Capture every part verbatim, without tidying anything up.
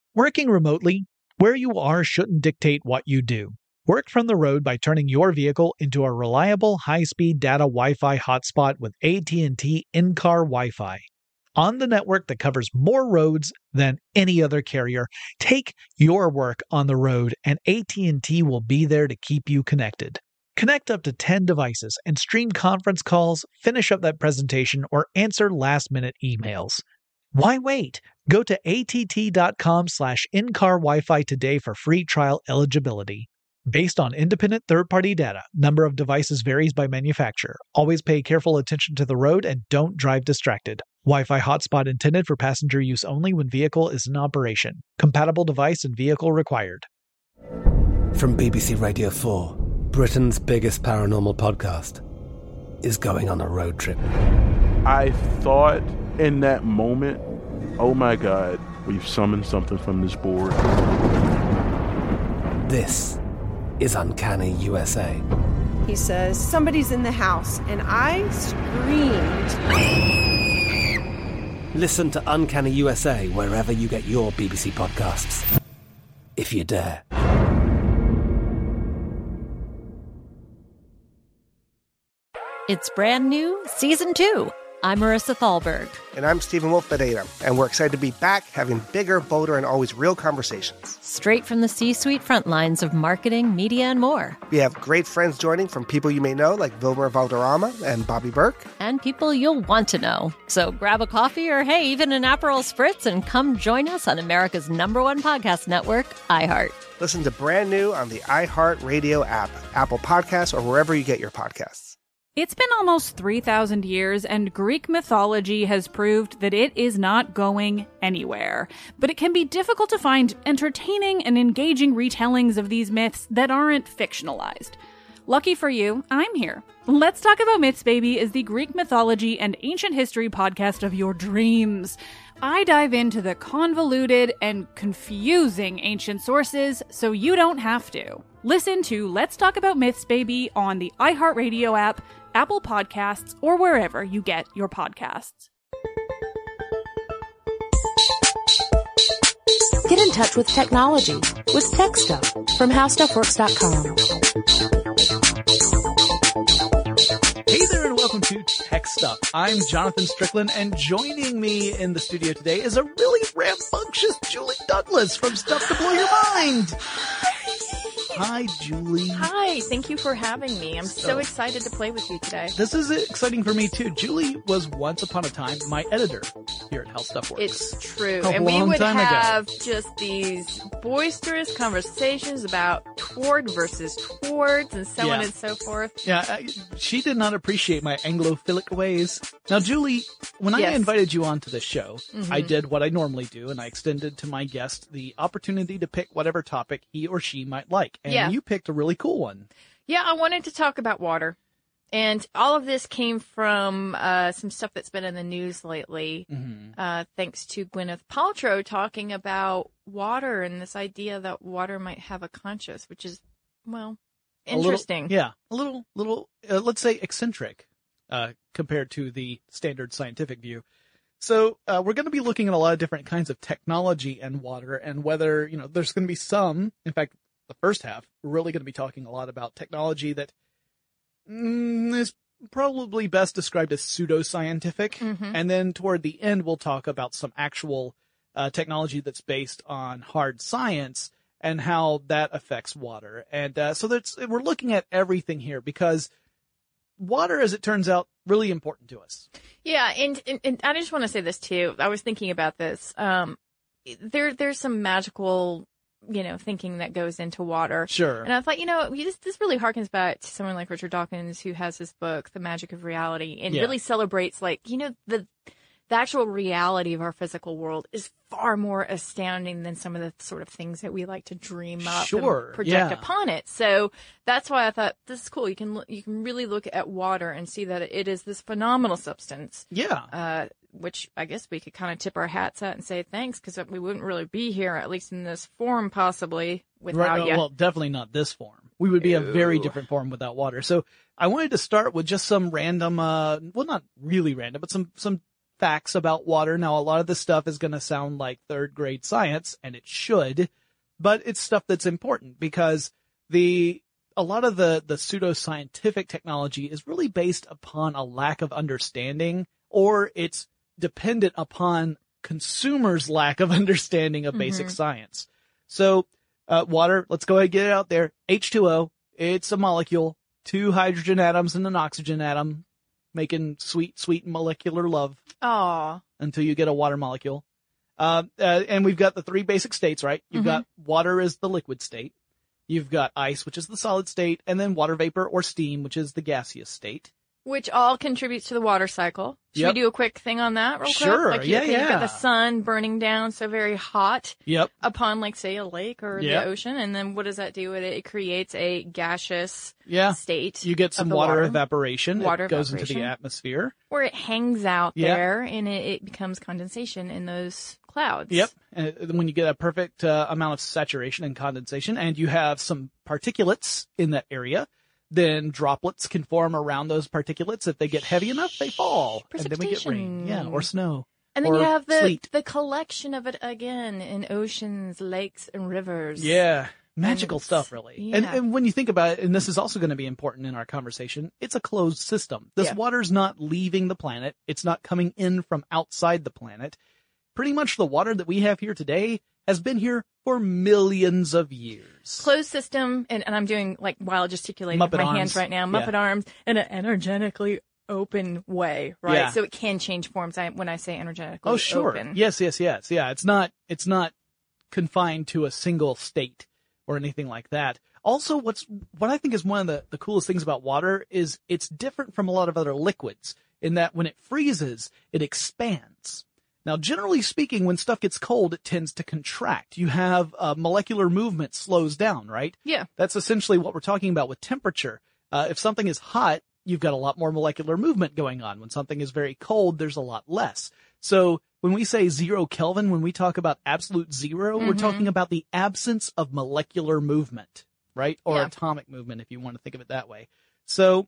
Working remotely, where you are shouldn't dictate what you do. Work from the road by turning your vehicle into a reliable high-speed data Wi-Fi hotspot with A T and T in-car Wi-Fi. On the network that covers more roads than any other carrier, take your work on the road and A T and T will be there to keep you connected. Connect up to ten devices and stream conference calls, finish up that presentation, or answer last-minute emails. Why wait? Go to att.com slash in-car Wi-Fi today for free trial eligibility. Based on independent third-party data, number of devices varies by manufacturer. Always pay careful attention to the road and don't drive distracted. Wi-Fi hotspot intended for passenger use only when vehicle is in operation. Compatible device and vehicle required. From B B C Radio four, Britain's biggest paranormal podcast is going on a road trip. I thought in that moment, oh my God, we've summoned something from this board. This is Uncanny U S A. He says, somebody's in the house, and I screamed. Listen to Uncanny U S A wherever you get your B B C podcasts, if you dare. It's brand new, season two. I'm Marissa Thalberg. And I'm Stephen Wolf Bedeta, and we're excited to be back having bigger, bolder, and always real conversations. Straight from the C-suite front lines of marketing, media, and more. We have great friends joining from people you may know, like Vilmer Valderrama and Bobby Burke. And people you'll want to know. So grab a coffee or, hey, even an Aperol Spritz and come join us on America's number one podcast network, iHeart. Listen to Brand New on the iHeart Radio app, Apple Podcasts, or wherever you get your podcasts. It's been almost three thousand years, and Greek mythology has proved that it is not going anywhere. But it can be difficult to find entertaining and engaging retellings of these myths that aren't fictionalized. Lucky for you, I'm here. Let's Talk About Myths, Baby is the Greek mythology and ancient history podcast of your dreams. I dive into the convoluted and confusing ancient sources so you don't have to. Listen to Let's Talk About Myths, Baby on the iHeartRadio app, Apple Podcasts, or wherever you get your podcasts. Get in touch with technology with Tech Stuff from how stuff works dot com. Hey there and welcome to Tech Stuff. I'm Jonathan Strickland, and joining me in the studio today is a really rambunctious Julie Douglas from Stuff to Blow Your Mind. Hi, Julie. Hi, thank you for having me. I'm so, so excited to play with you today. This is exciting for me, too. Julie was once upon a time my editor here at How Stuff Works. It's true. A and we would have ago. just these boisterous conversations about toward versus towards and so yeah. on and so forth. Yeah, I, she did not appreciate my Anglophilic ways. Now, Julie, when yes. I invited you onto the show, mm-hmm. I did what I normally do, and I extended to my guest the opportunity to pick whatever topic he or she might like. And yeah. you picked a really cool one. Yeah, I wanted to talk about water. And all of this came from uh, some stuff that's been in the news lately, mm-hmm. uh, thanks to Gwyneth Paltrow talking about water and this idea that water might have a conscience, which is, well, interesting. A little, yeah, a little, little, uh, let's say eccentric uh, compared to the standard scientific view. So uh, we're going to be looking at a lot of different kinds of technology and water, and whether, you know, there's going to be some, in fact, the first half, we're really going to be talking a lot about technology that mm, is probably best described as pseudoscientific. Mm-hmm. And then toward the end, we'll talk about some actual uh, technology that's based on hard science and how that affects water. And uh, so that's, we're looking at everything here because water, as it turns out, really important to us. Yeah, and, and, and I just want to say this too. I was thinking about this. Um, there, there's some magical, you know, thinking that goes into water. Sure. And I thought, you know, this, this really harkens back to someone like Richard Dawkins, who has this book, The Magic of Reality, and yeah. really celebrates, like, you know, the the actual reality of our physical world is far more astounding than some of the sort of things that we like to dream up sure. and project yeah. upon it. So that's why I thought this is cool. You can you can really look at water and see that it is this phenomenal substance. Yeah. Uh, which I guess we could kind of tip our hats at and say thanks, because we wouldn't really be here, at least in this form, possibly, without right, you. Well, definitely not this form. We would be Ew. a very different form without water. So I wanted to start with just some random, uh, well, not really random, but some, some facts about water. Now, a lot of this stuff is going to sound like third grade science, and it should, but it's stuff that's important because the a lot of the, the pseudoscientific technology is really based upon a lack of understanding, or it's dependent upon consumers' lack of understanding of mm-hmm. basic science. So, uh, water, let's go ahead and get it out there. H two O, it's a molecule, two hydrogen atoms and an oxygen atom, making sweet, sweet molecular love. Aww. Until you get a water molecule. Uh, uh, and we've got the three basic states, right? You've mm-hmm. got water is the liquid state. You've got ice, which is the solid state, and then water vapor or steam, which is the gaseous state. Which all contributes to the water cycle. Should yep. we do a quick thing on that real quick? Sure, like, yeah, okay, yeah. You've got the sun burning down, so very hot. Yep. Upon, like, say, a lake or yep. the ocean, and then what does that do with it? It creates a gaseous yeah. state. You get some water, water evaporation. Water it goes evaporation. into the atmosphere. Where it hangs out yep. there, and it, it becomes condensation in those clouds. Yep. And when you get a perfect uh, amount of saturation and condensation, and you have some particulates in that area, then droplets can form around those particulates. If they get heavy enough, they fall. And then we get rain. Yeah, or snow. And then or you have the, sleet. the collection of it again in oceans, lakes, and rivers. Yeah. Magical stuff, really. Yeah. And, and when you think about it, and this is also going to be important in our conversation, it's a closed system. This yeah. water's not leaving the planet. It's not coming in from outside the planet. Pretty much the water that we have here today has been here for millions of years. Closed system, and, and I'm doing like wild gesticulating Muppet with my arms. hands right now, Muppet yeah. arms, in an energetically open way, right? Yeah. So it can change forms I, when I say energetically oh, sure. open. Yes, yes, yes. Yeah, it's not, it's not confined to a single state or anything like that. Also, what's, what I think is one of the, the coolest things about water is it's different from a lot of other liquids in that when it freezes, it expands. Now, generally speaking, when stuff gets cold, it tends to contract. You have uh, molecular movement slows down, right? Yeah. That's essentially what we're talking about with temperature. Uh, if something is hot, you've got a lot more molecular movement going on. When something is very cold, there's a lot less. So when we say zero Kelvin, when we talk about absolute zero, mm-hmm. we're talking about the absence of molecular movement, right? Or yeah. atomic movement, if you want to think of it that way. So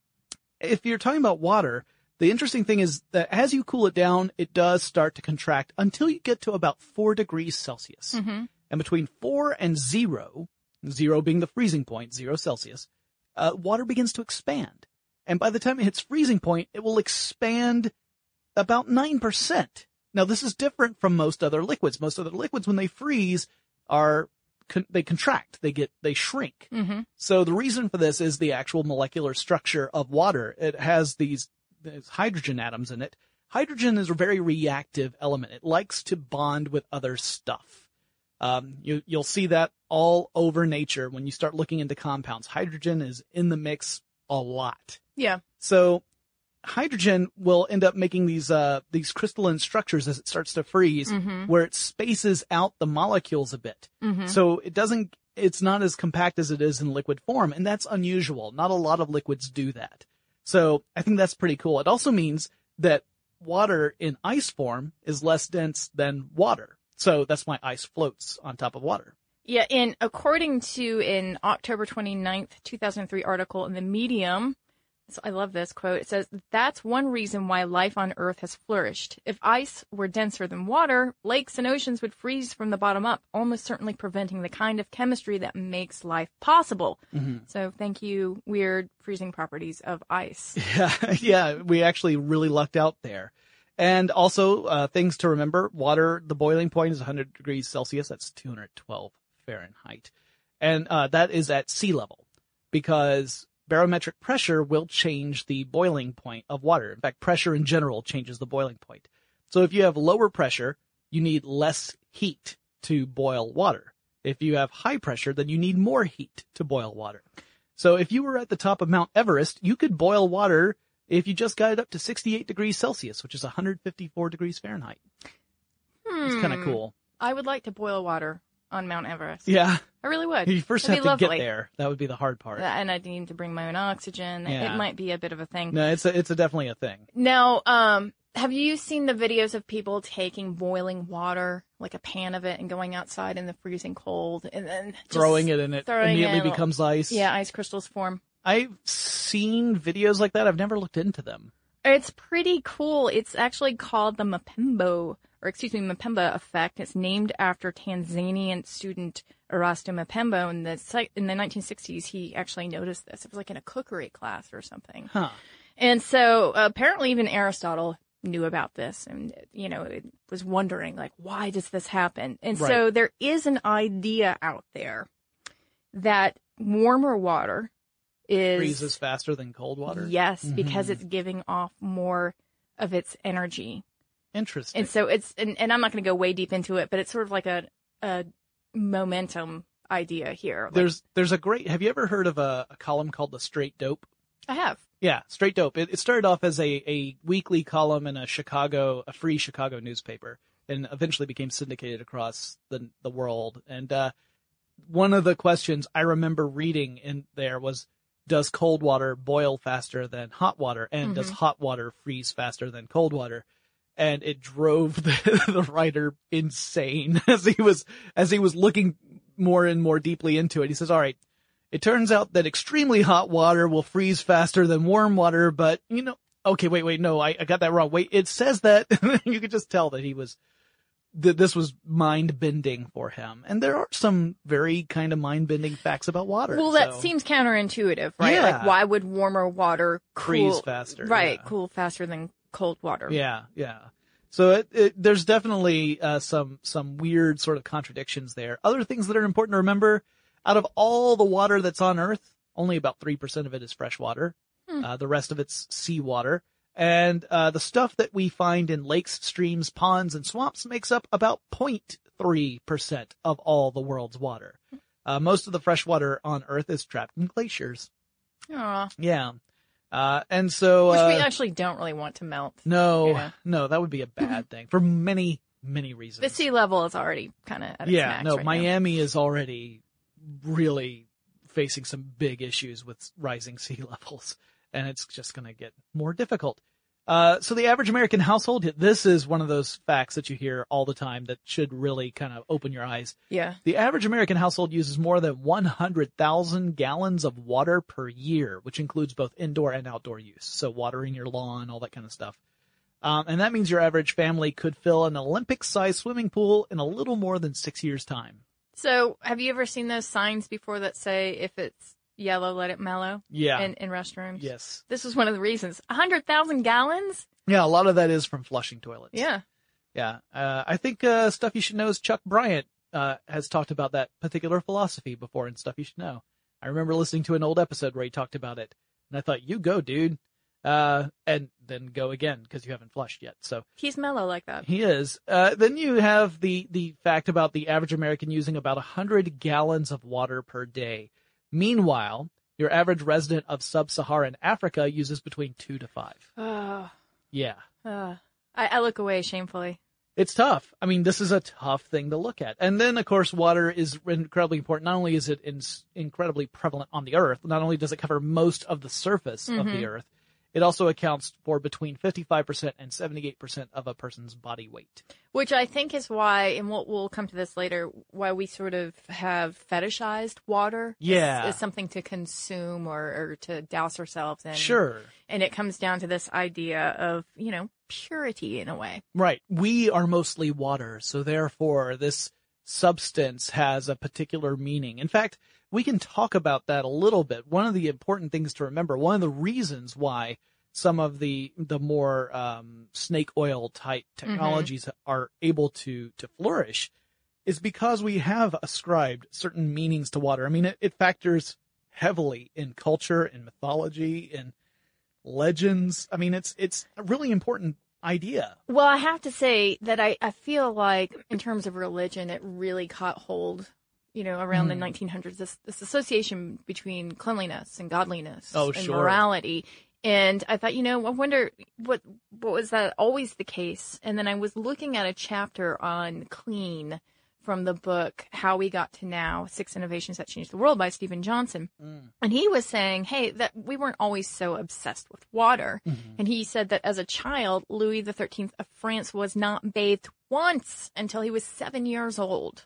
if you're talking about water, the interesting thing is that as you cool it down, it does start to contract until you get to about four degrees Celsius. Mm-hmm. And between four and zero, zero being the freezing point, zero Celsius, uh, water begins to expand. And by the time it hits freezing point, it will expand about nine percent. Now, this is different from most other liquids. Most other liquids, when they freeze, are con- they contract, they get, they shrink. Mm-hmm. So the reason for this is the actual molecular structure of water. It has these There's hydrogen atoms in it. Hydrogen is a very reactive element. It likes to bond with other stuff. Um, you, you'll see that all over nature when you start looking into compounds. Hydrogen is in the mix a lot. Yeah. So hydrogen will end up making these, uh, these crystalline structures as it starts to freeze mm-hmm. where it spaces out the molecules a bit. Mm-hmm. So it doesn't, it's not as compact as it is in liquid form. And that's unusual. Not a lot of liquids do that. So I think that's pretty cool. It also means that water in ice form is less dense than water. So that's why ice floats on top of water. Yeah, and according to an October twenty-ninth, two thousand three article in the Medium, so I love this quote, it says, that's one reason why life on Earth has flourished. If ice were denser than water, lakes and oceans would freeze from the bottom up, almost certainly preventing the kind of chemistry that makes life possible. Mm-hmm. So thank you, weird freezing properties of ice. Yeah, yeah, we actually really lucked out there. And also, uh, things to remember, water, the boiling point is one hundred degrees Celsius. That's two hundred twelve Fahrenheit. And uh, that is at sea level because barometric pressure will change the boiling point of water. In fact, pressure in general changes the boiling point. So if you have lower pressure, you need less heat to boil water. If you have high pressure, then you need more heat to boil water. So if you were at the top of Mount Everest, you could boil water if you just got it up to sixty-eight degrees Celsius, which is one hundred fifty-four degrees Fahrenheit. Hmm. It's kind of cool. I would like to boil water on Mount Everest. Yeah. I really would. You first That'd have be to lovely. get there. That would be the hard part. And I need to bring my own oxygen. Yeah. It might be a bit of a thing. No, it's a, it's a definitely a thing. Now, um, have you seen the videos of people taking boiling water, like a pan of it, and going outside in the freezing cold, and then just throwing it in it throwing immediately it, becomes ice? Yeah, ice crystals form. I've seen videos like that. I've never looked into them. It's pretty cool. It's actually called the Mpembo, or excuse me, Mpemba effect. It's named after Tanzanian student Erasto Mpembo. In the in the nineteen sixties, he actually noticed this. It was like in a cookery class or something. Huh. And so uh, apparently even Aristotle knew about this and, you know, it was wondering, like, why does this happen? And Right. so there is an idea out there that warmer water is... Freezes faster than cold water? Yes, Mhm. because it's giving off more of its energy. Interesting. And so it's, and, and I'm not going to go way deep into it, but it's sort of like a, a momentum idea here. Like, There's there's a great, have you ever heard of a, a column called The Straight Dope? I have. Yeah, Straight Dope. It, it started off as a, a weekly column in a Chicago, a free Chicago newspaper, and eventually became syndicated across the the world. And uh, one of the questions I remember reading in there was, does cold water boil faster than hot water? And does Mhm. hot water freeze faster than cold water? And it drove the, the writer insane as he was as he was looking more and more deeply into it. He says, all right, it turns out that extremely hot water will freeze faster than warm water, but, you know, okay, wait, wait, no, I, I got that wrong. Wait, it says that. You could just tell that he was, that this was mind-bending for him. And there are some very kind of mind-bending facts about water. Well, that so. seems counterintuitive, right? Yeah. Like, why would warmer water cool, Freeze faster, Right, yeah. cool faster than cold water. Yeah, yeah. So it, it, there's definitely uh, some some weird sort of contradictions there. Other things that are important to remember, out of all the water that's on Earth, only about three percent of it is fresh water. Hmm. Uh, the rest of it's seawater. And uh, the stuff that we find in lakes, streams, ponds, and swamps makes up about zero point three percent of all the world's water. Uh, most of the fresh water on Earth is trapped in glaciers. Aw. Yeah. Uh, and so... Which uh, we actually don't really want to melt. No, Yeah. no, that would be a bad thing for many, many reasons. The sea level is already kind of at its yeah, max no, right now. Miami is already really facing some big issues with rising sea levels, and it's just going to get more difficult. Uh, so the average American household, this is one of those facts that you hear all the time that should really kind of open your eyes. Yeah. The average American household uses more than one hundred thousand gallons of water per year, which includes both indoor and outdoor use. So watering your lawn, all that kind of stuff. Um, and that means your average family could fill an Olympic-sized swimming pool in a little more than six years' time. So, have you ever seen those signs before that say, if it's yellow, let it mellow? Yeah. In, in restrooms? Yes. This is one of the reasons. one hundred thousand gallons? Yeah, a lot of that is from flushing toilets. Yeah. Yeah. Uh, I think uh, Stuff You Should Know's Chuck Bryant uh, has talked about that particular philosophy before in Stuff You Should Know. I remember listening to an old episode where he talked about it, and I thought, you go, dude. Uh, and then go again, because you haven't flushed yet. So He's mellow like that. he is. Uh, then you have the, the fact about the average American using about one hundred gallons of water per day. Meanwhile, your average resident of sub-Saharan Africa uses between two to five. Oh, Yeah. uh, I, I look away shamefully. It's tough. I mean, this is a tough thing to look at. And then, of course, water is incredibly important. Not only is it in, incredibly prevalent on the Earth, not only does it cover most of the surface of Mhm. the Earth, it also accounts for between fifty-five percent and seventy-eight percent of a person's body weight. Which I think is why, and we'll, we'll come to this later, why we sort of have fetishized water. Yeah. As, as something to consume or, or to douse ourselves in. Sure. And it comes down to this idea of, you know, purity in a way. Right. We are mostly water, so therefore this substance has a particular meaning. In fact, we can talk about that a little bit. One of the important things to remember, one of the reasons why some of the the more um, snake oil type technologies mm-hmm. are able to to flourish is because we have ascribed certain meanings to water. I mean, it, it factors heavily in culture, in mythology, in legends. I mean, it's it's a really important idea. Well, I have to say that I, I feel like in terms of religion, it really caught hold, you know, around mm. the nineteen hundreds, this, this association between cleanliness and godliness oh, and sure. morality. And I thought, you know, I wonder what, what was that always the case? And then I was looking at a chapter on clean from the book, How We Got to Now, Six Innovations That Changed the World by Stephen Johnson. Mm. And he was saying, hey, that we weren't always so obsessed with water. Mm-hmm. And he said that as a child, Louis the thirteenth of France was not bathed once until he was seven years old.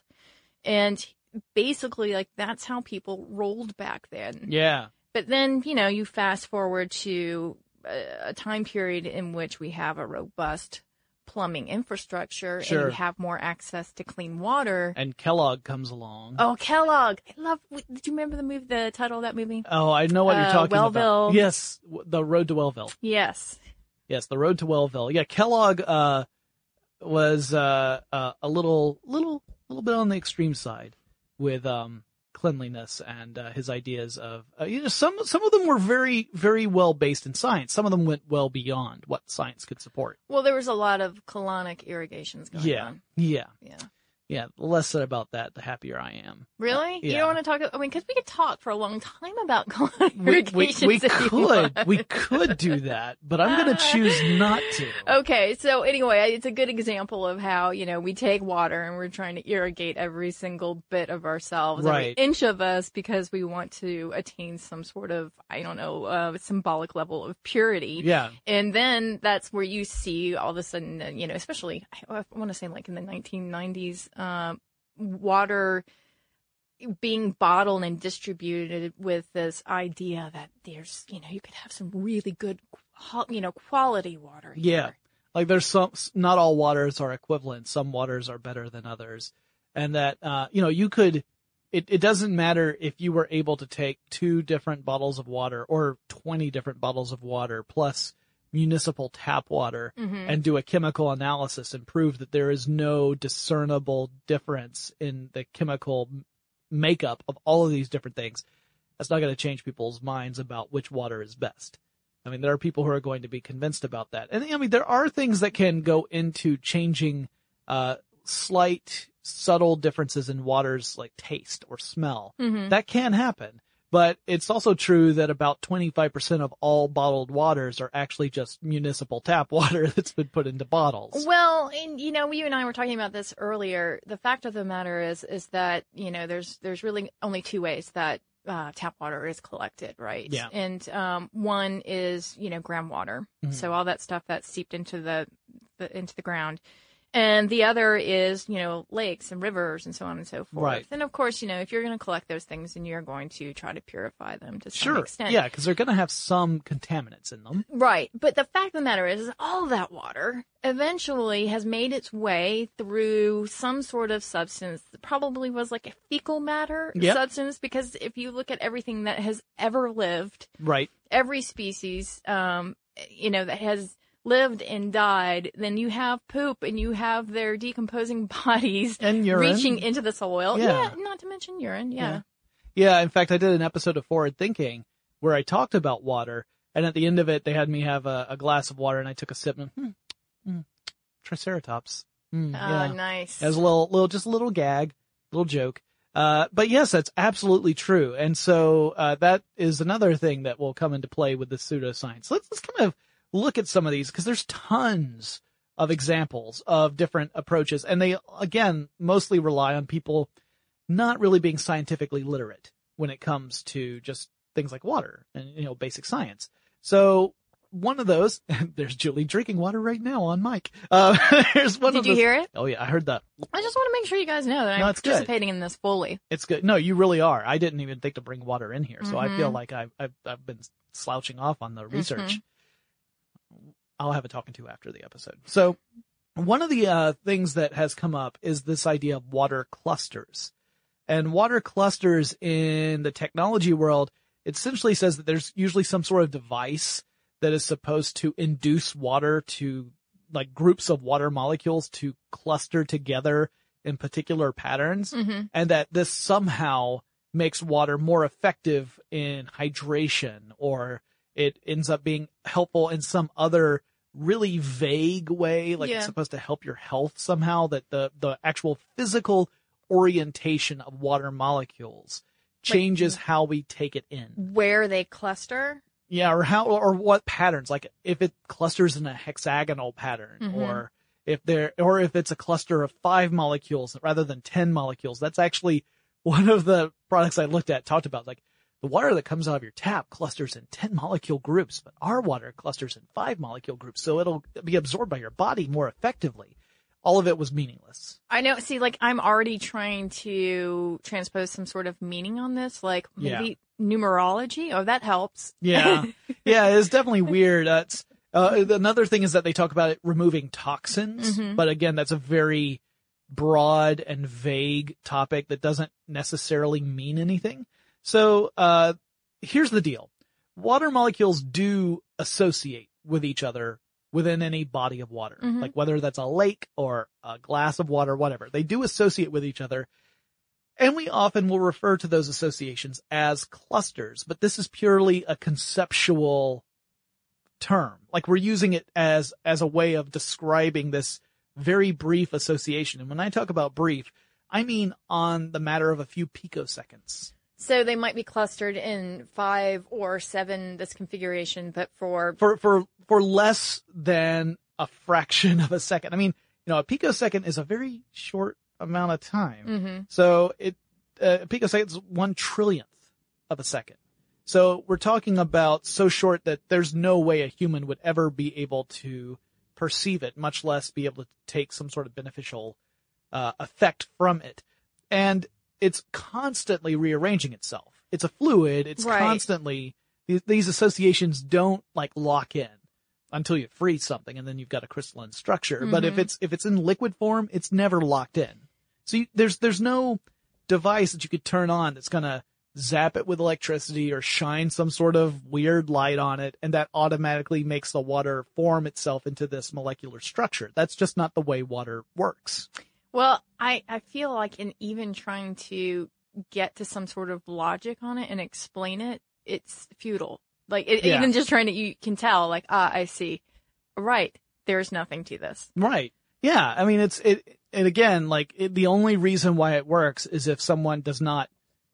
And basically, like, that's how people rolled back then. Yeah. But then, you know, you fast forward to a time period in which we have a robust plumbing infrastructure Sure. and we have more access to clean water. And Kellogg comes along. Oh, Kellogg! I love. Did you remember the movie? The title of that movie? Oh, I know what Uh, you're talking Wellville. about. Yes, w- The Road to Wellville. Yes. Yes, The Road to Wellville. Yeah, Kellogg uh, was uh, uh, a little, little, little bit on the extreme side with um, cleanliness and uh, his ideas of. Uh, you know, some some of them were very, very well based in science. Some of them went well beyond what science could support. Well, there was a lot of colonic irrigations going Yeah, on. yeah, Yeah. yeah. The less said about that, the happier I am. Really? You yeah. don't want to talk? I mean, because we could talk for a long time about colonic We, we, irrigations. we if you could, want. we could do that, but I'm going to choose not to. Okay, so anyway, it's a good example of how, you know, we take water and we're trying to irrigate every single bit of ourselves, Right. every inch of us, because we want to attain some sort of, I don't know, uh, symbolic level of purity. Yeah. And then that's where you see all of a sudden, uh, you know, especially, I, I want to say like in the nineteen nineties, um, water being bottled and distributed with this idea that there's, you know, you could have some really good, qual- you know, quality water here. Yeah. Like there's some, not all waters are equivalent. Some waters are better than others. And that, uh, you know, you could, it, it doesn't matter if you were able to take two different bottles of water or twenty different bottles of water plus municipal tap water Mhm. and do a chemical analysis and prove that there is no discernible difference in the chemical m- makeup of all of these different things. That's not going to change people's minds about which water is best. I mean, there are people who are going to be convinced about that. And I mean, there are things that can go into changing, uh, slight, subtle differences in water's like taste or smell. Mhm. That can happen. But it's also true that about twenty-five percent of all bottled waters are actually just municipal tap water that's been put into bottles. Well, and you know, you and I were talking about this earlier. The fact of the matter is, is that, you know, there's, there's really only two ways that, uh, tap water is collected, right? Yeah. And, um, one is, you know, groundwater. Mhm. So all that stuff that's seeped into the, the, into the ground. And the other is, you know, lakes and rivers and so on and so forth. Right. And of course, you know, if you're going to collect those things, then you're going to try to purify them to some Sure. extent. Yeah, because they're going to have some contaminants in them. Right. But the fact of the matter is, is all that water eventually has made its way through some sort of substance that probably was like a fecal matter Yep. substance, because if you look at everything that has ever lived, Right. every species, um, you know, that has lived and died, then you have poop and you have their decomposing bodies And urine. reaching into the soil. Yeah. not to mention urine. Yeah. Yeah, in fact, I did an episode of Forward Thinking where I talked about water, and at the end of it, they had me have a, a glass of water, and I took a sip, and hmm, hmm, Triceratops. Mm, Ah, yeah. nice. As a little, little, just a little gag, little joke. Uh, but yes, that's absolutely true. And so, uh, that is another thing that will come into play with the pseudoscience. Let's, let's kind of look at some of these, because there's tons of examples of different approaches. And they, again, mostly rely on people not really being scientifically literate when it comes to just things like water and, you know, basic science. So one of those, there's Julie drinking water right now on mic. Uh, here's one Did of you those- hear it? Oh yeah, I heard that. I just want to make sure you guys know that No, I'm it's good. participating in this fully. It's good. No, you really are. I didn't even think to bring water in here, so I feel Mhm. like I've, I've, I've been slouching off on the research. I'll have a talking to after the episode. So one of the uh, things that has come up is this idea of water clusters. And water clusters in the technology world, it essentially says that there's usually some sort of device that is supposed to induce water to, like groups of water molecules to cluster together in particular patterns, Mhm. and that this somehow makes water more effective in hydration, or it ends up being helpful in some other really vague way, like Yeah. it's supposed to help your health somehow, that the, the actual physical orientation of water molecules changes how we take it in. Where they cluster. Yeah, or how, or what patterns, like if it clusters in a hexagonal pattern, Mhm. or if there, or if it's a cluster of five molecules rather than ten molecules. That's actually one of the products I looked at, talked about, like the water that comes out of your tap clusters in ten molecule groups, but our water clusters in five molecule groups, so it'll be absorbed by your body more effectively. all of it was meaningless. I know. See, like, I'm already trying to transpose some sort of meaning on this, like maybe yeah. numerology. Oh, that helps. Yeah. Yeah, it's definitely weird. Uh, it's, uh, another thing is that they talk about it removing toxins, mm-hmm. but again, that's a very broad and vague topic that doesn't necessarily mean anything. So, uh, here's the deal. Water molecules do associate with each other within any body of water, mm-hmm. like whether that's a lake or a glass of water, whatever. They do associate with each other. And we often will refer to those associations as clusters, but this is purely a conceptual term. Like we're using it as, as a way of describing this very brief association. And when I talk about brief, I mean on the matter of a few picoseconds. So they might be clustered in five or seven, this configuration, but for... For, for, for less than a fraction of a second. I mean, you know, a picosecond is a very short amount of time. Mm-hmm. So it, uh, a picosecond is one trillionth of a second. So we're talking about so short that there's no way a human would ever be able to perceive it, much less be able to take some sort of beneficial, uh, effect from it. And it's constantly rearranging itself. It's a fluid. It's right. constantly, these, these associations don't like lock in until you freeze something and then you've got a crystalline structure. Mm-hmm. But if it's, if it's in liquid form, it's never locked in. So you, there's, there's no device that you could turn on that's going to zap it with electricity or shine some sort of weird light on it. And that automatically makes the water form itself into this molecular structure. That's just not the way water works. Well, I, I feel like in even trying to get to some sort of logic on it and explain it, it's futile. Like, it, yeah. even just trying to, you can tell, like, ah, I see. Right. There's nothing to this. Right. Yeah. I mean, it's, it, and again, like, it, the only reason why it works is if someone does not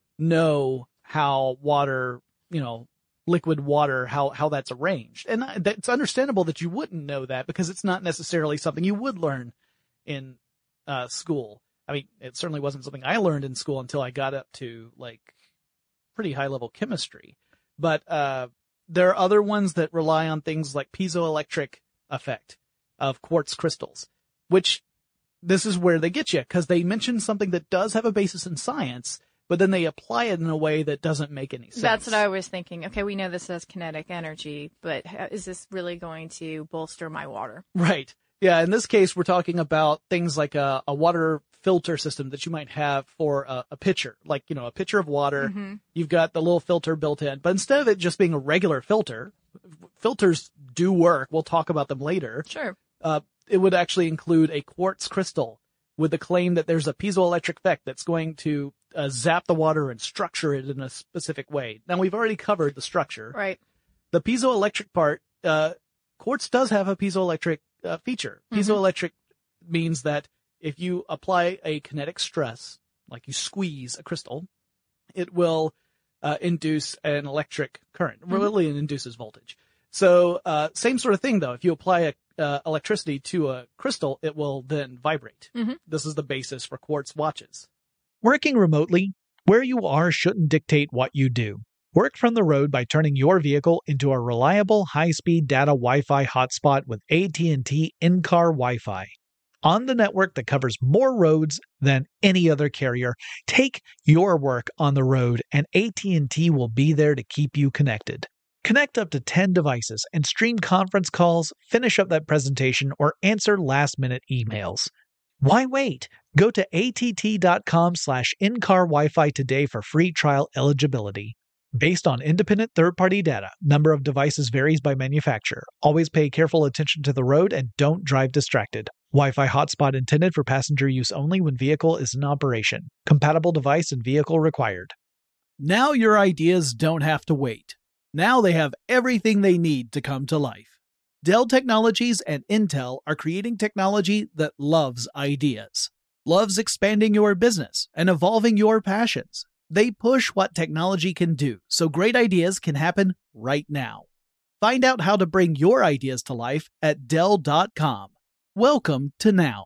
know how water, you know, liquid water, how, how that's arranged. And it's understandable that you wouldn't know that because it's not necessarily something you would learn in uh, school. I mean, it certainly wasn't something I learned in school until I got up to like pretty high level chemistry. But, uh, there are other ones that rely on things like piezoelectric effect of quartz crystals, which this is where they get you because they mention something that does have a basis in science, but then they apply it in a way that doesn't make any sense. That's what I was thinking. Okay, we know this as kinetic energy, but is this really going to bolster my water? Right. Yeah, in this case, we're talking about things like a, a water filter system that you might have for a, a pitcher, like, you know, a pitcher of water. Mm-hmm. You've got the little filter built in, but instead of it just being a regular filter, filters do work. We'll talk about them later. Sure. Uh, it would actually include a quartz crystal with the claim that there's a piezoelectric effect that's going to uh, zap the water and structure it in a specific way. Now, we've already covered the structure. Right. The piezoelectric part, uh, quartz does have a piezoelectric uh, feature. Mm-hmm. Piezoelectric means that if you apply a kinetic stress, like you squeeze a crystal, it will uh, induce an electric current. Mm-hmm. Really, it induces voltage. So, uh, same sort of thing though. If you apply a, uh, electricity to a crystal, it will then vibrate. Mm-hmm. This is the basis for quartz watches. Working remotely, where you are shouldn't dictate what you do. Work from the road by turning your vehicle into a reliable high-speed data Wi-Fi hotspot with A T and T in-car Wi-Fi. On the network that covers more roads than any other carrier, take your work on the road and A T and T will be there to keep you connected. Connect up to ten devices and stream conference calls, finish up that presentation, or answer last-minute emails. Why wait? Go to att.com slash in-car Wi-Fi today for free trial eligibility. Based on independent third-party data, number of devices varies by manufacturer. Always pay careful attention to the road and don't drive distracted. Wi-Fi hotspot intended for passenger use only when vehicle is in operation. Compatible device and vehicle required. Now your ideas don't have to wait. Now they have everything they need to come to life. Dell Technologies and Intel are creating technology that loves ideas, loves expanding your business and evolving your passions. They push what technology can do, so great ideas can happen right now. Find out how to bring your ideas to life at Dell dot com. Welcome to Now.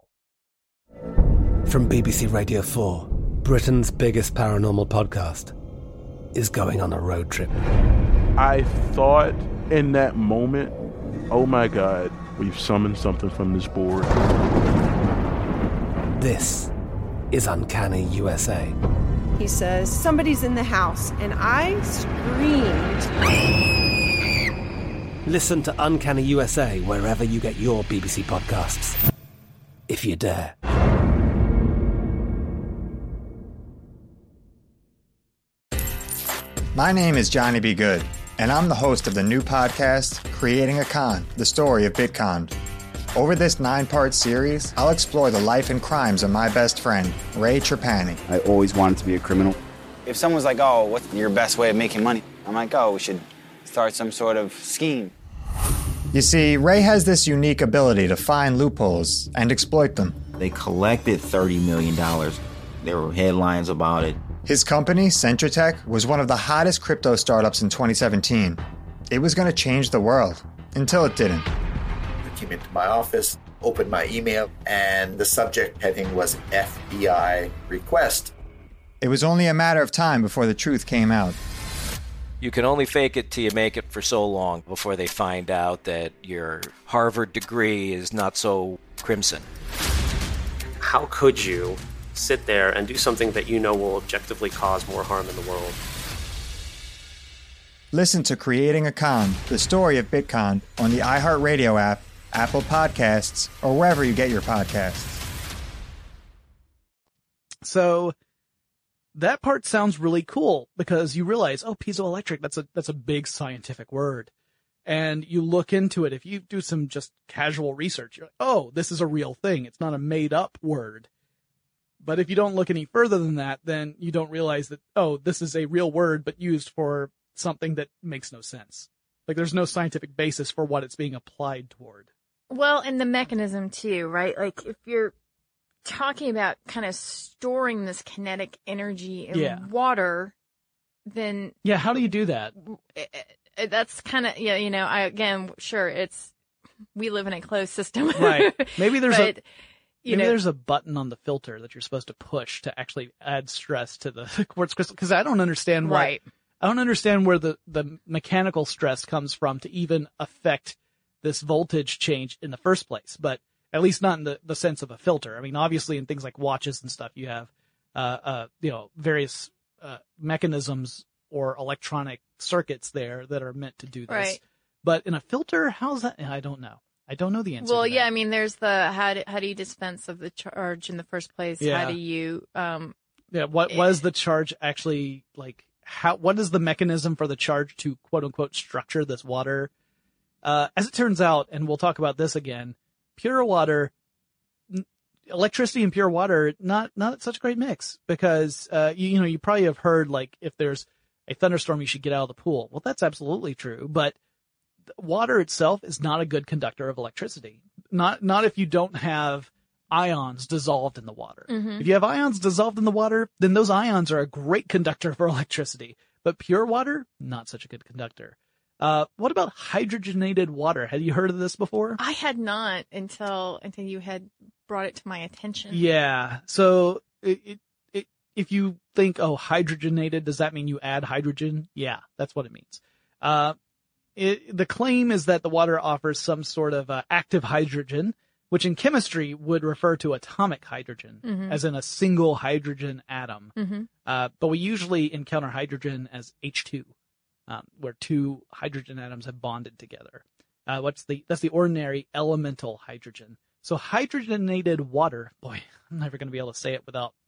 From B B C Radio four, Britain's biggest paranormal podcast is going on a road trip. I thought in that moment, oh my God, we've summoned something from this board. This is Uncanny U S A. He says, somebody's in the house, and I screamed. Listen to Uncanny U S A wherever you get your B B C podcasts, if you dare. My name is Johnny B. Good, and I'm the host of the new podcast, Creating a Con, the story of Bitcon. Over this nine-part series, I'll explore the life and crimes of my best friend, Ray Trapani. I always wanted to be a criminal. If someone's like, oh, what's your best way of making money? I'm like, oh, we should start some sort of scheme. You see, Ray has this unique ability to find loopholes and exploit them. They collected thirty million dollars. There were headlines about it. His company, Centratech, was one of the hottest crypto startups in twenty seventeen. It was going to change the world, until it didn't. I came into my office, opened my email, and the subject heading was F B I request. It was only a matter of time before the truth came out. You can only fake it till you make it for so long before they find out that your Harvard degree is not so crimson. How could you sit there and do something that you know will objectively cause more harm in the world? Listen to Creating a Con, the story of Bitcon, on the iHeartRadio app, Apple Podcasts, or wherever you get your podcasts. So that part sounds really cool because you realize, oh, piezoelectric, that's a that's a big scientific word. And you look into it. If you do some just casual research, you're like, oh, this is a real thing. It's not a made-up word. But if you don't look any further than that, then you don't realize that, oh, this is a real word, but used for something that makes no sense. Like, there's no scientific basis for what it's being applied toward. Well, and the mechanism, too, right? Like, if you're talking about kind of storing this kinetic energy in yeah. water, then... Yeah, how do you do that? It, it, that's kind of, yeah, you know, I again, sure, it's... We live in a closed system. Right. Maybe there's but, a... You Maybe know, there's a button on the filter that you're supposed to push to actually add stress to the quartz crystal. Because I don't understand why. Right. I don't understand where the, the mechanical stress comes from to even affect this voltage change in the first place. But at least not in the, the sense of a filter. I mean, obviously in things like watches and stuff, you have, uh, uh, you know, various, uh, mechanisms or electronic circuits there that are meant to do this. Right. But in a filter, how's that? I don't know. I don't know the answer. Well, to that. yeah, I mean, there's the how do, how do you dispense of the charge in the first place? Yeah. How do you? Um, yeah, what it, was the charge actually like? How what is the mechanism for the charge to quote unquote structure this water? Uh, as it turns out, and we'll talk about this again, pure water, electricity and pure water, not not such a great mix because uh, you, you know you probably have heard like if there's a thunderstorm, you should get out of the pool. Well, that's absolutely true, but water itself is not a good conductor of electricity. Not not if you don't have ions dissolved in the water. Mm-hmm. If you have ions dissolved in the water, then those ions are a great conductor for electricity. But pure water, not such a good conductor. Uh, what about hydrogenated water? Had you heard of this before? I had not until until you had brought it to my attention. Yeah. So it, it, it, if you think, oh, hydrogenated, does that mean you add hydrogen? Yeah, that's what it means. Uh, It, the claim is that the water offers some sort of uh, active hydrogen, which in chemistry would refer to atomic hydrogen, mm-hmm. as in a single hydrogen atom. Mm-hmm. Uh, but we usually encounter hydrogen as H two, um, where two hydrogen atoms have bonded together. Uh, what's the that's the ordinary elemental hydrogen. So hydrogenated water, boy, I'm never going to be able to say it without.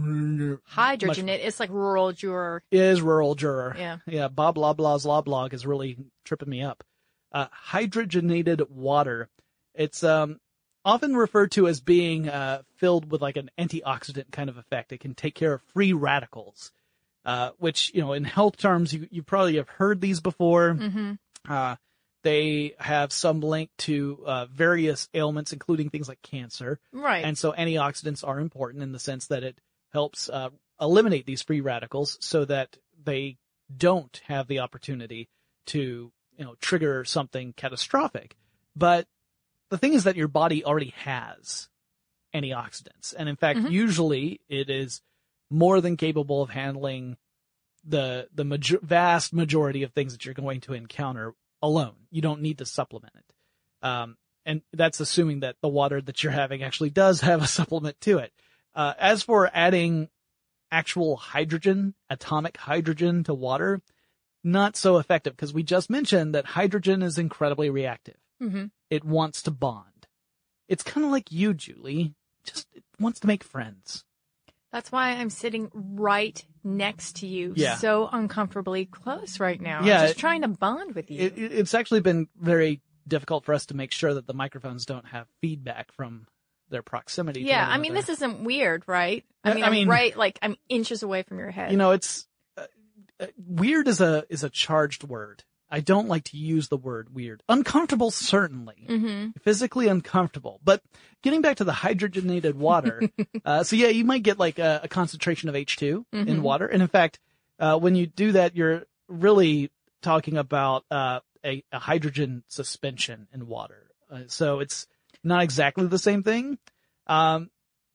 Hydrogen, it, it's like rural juror. It is rural juror. Yeah. Yeah. Bob Loblaw's Loblog is really tripping me up. Uh, hydrogenated water. It's, um, often referred to as being, uh, filled with like an antioxidant kind of effect. It can take care of free radicals, uh, which, you know, in health terms, you, you probably have heard these before. Mm-hmm. Uh, they have some link to, uh, various ailments, including things like cancer. Right. And so antioxidants are important in the sense that it helps uh, eliminate these free radicals so that they don't have the opportunity to, you know, trigger something catastrophic. But the thing is that your body already has antioxidants. And in fact, mm-hmm. usually it is more than capable of handling the, the major- vast majority of things that you're going to encounter alone. You don't need to supplement it. Um, and that's assuming that the water that you're having actually does have a supplement to it. Uh, as for adding actual hydrogen, atomic hydrogen to water, not so effective because we just mentioned that hydrogen is incredibly reactive. Mm-hmm. It wants to bond. It's kind of like you, Julie. Just it wants to make friends. That's why I'm sitting right next to you, Yeah. so uncomfortably close right now. Yeah, I'm just it- trying to bond with you. It, it- it's actually been very difficult for us to make sure that the microphones don't have feedback from their proximity. to yeah, one I mean, another. this isn't weird, right? I I- mean, I I'm mean- right, like, I'm inches away from your head. You know, it's uh, uh, weird is a is a charged word. I don't like to use the word weird. Uncomfortable, certainly. Mm-hmm. Physically uncomfortable. But getting back to the hydrogenated water, uh, so yeah, you might get like a, a concentration of H two Mhm. in water. And in fact, uh, when you do that, you're really talking about uh, a, a hydrogen suspension in water. Uh, so it's not exactly the same thing. Um,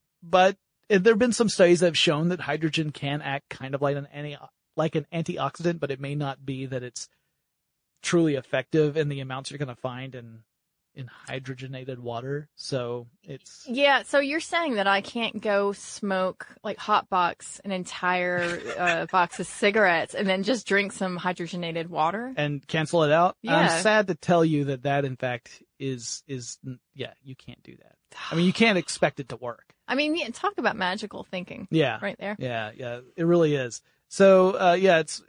but there have been some studies that have shown that hydrogen can act kind of like an anti, like an antioxidant, but it may not be that it's truly effective in the amounts you're going to find in in hydrogenated water. So it's Yeah, so you're saying that I can't go smoke, like, hot box an entire uh, box of cigarettes and then just drink some hydrogenated water? and cancel it out. Yeah. I'm sad to tell you that that in fact is is yeah, you can't do that. I mean, you can't expect it to work. I mean, yeah, talk about magical thinking. Yeah. Right there. Yeah, yeah, it really is. So, uh, yeah, it's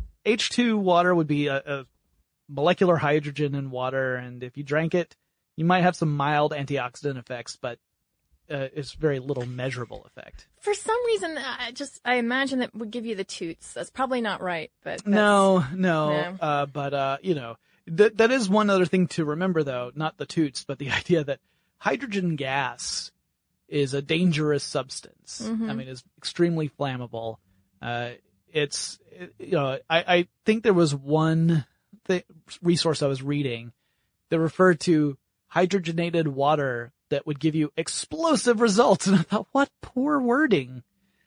H two water would be a, a molecular hydrogen in water, and if you drank it, you might have some mild antioxidant effects, but uh, it's very little measurable effect. For some reason, I just, I imagine that would give you the toots. That's probably not right, but. That's, No, no, No. Uh, but, uh, you know, that, that is one other thing to remember though, not the toots, but the idea that hydrogen gas is a dangerous substance. Mhm. I mean, it's extremely flammable. Uh, it's, it- you know, I, I think there was one th- resource I was reading that referred to hydrogenated water that would give you explosive results. And I thought, what poor wording,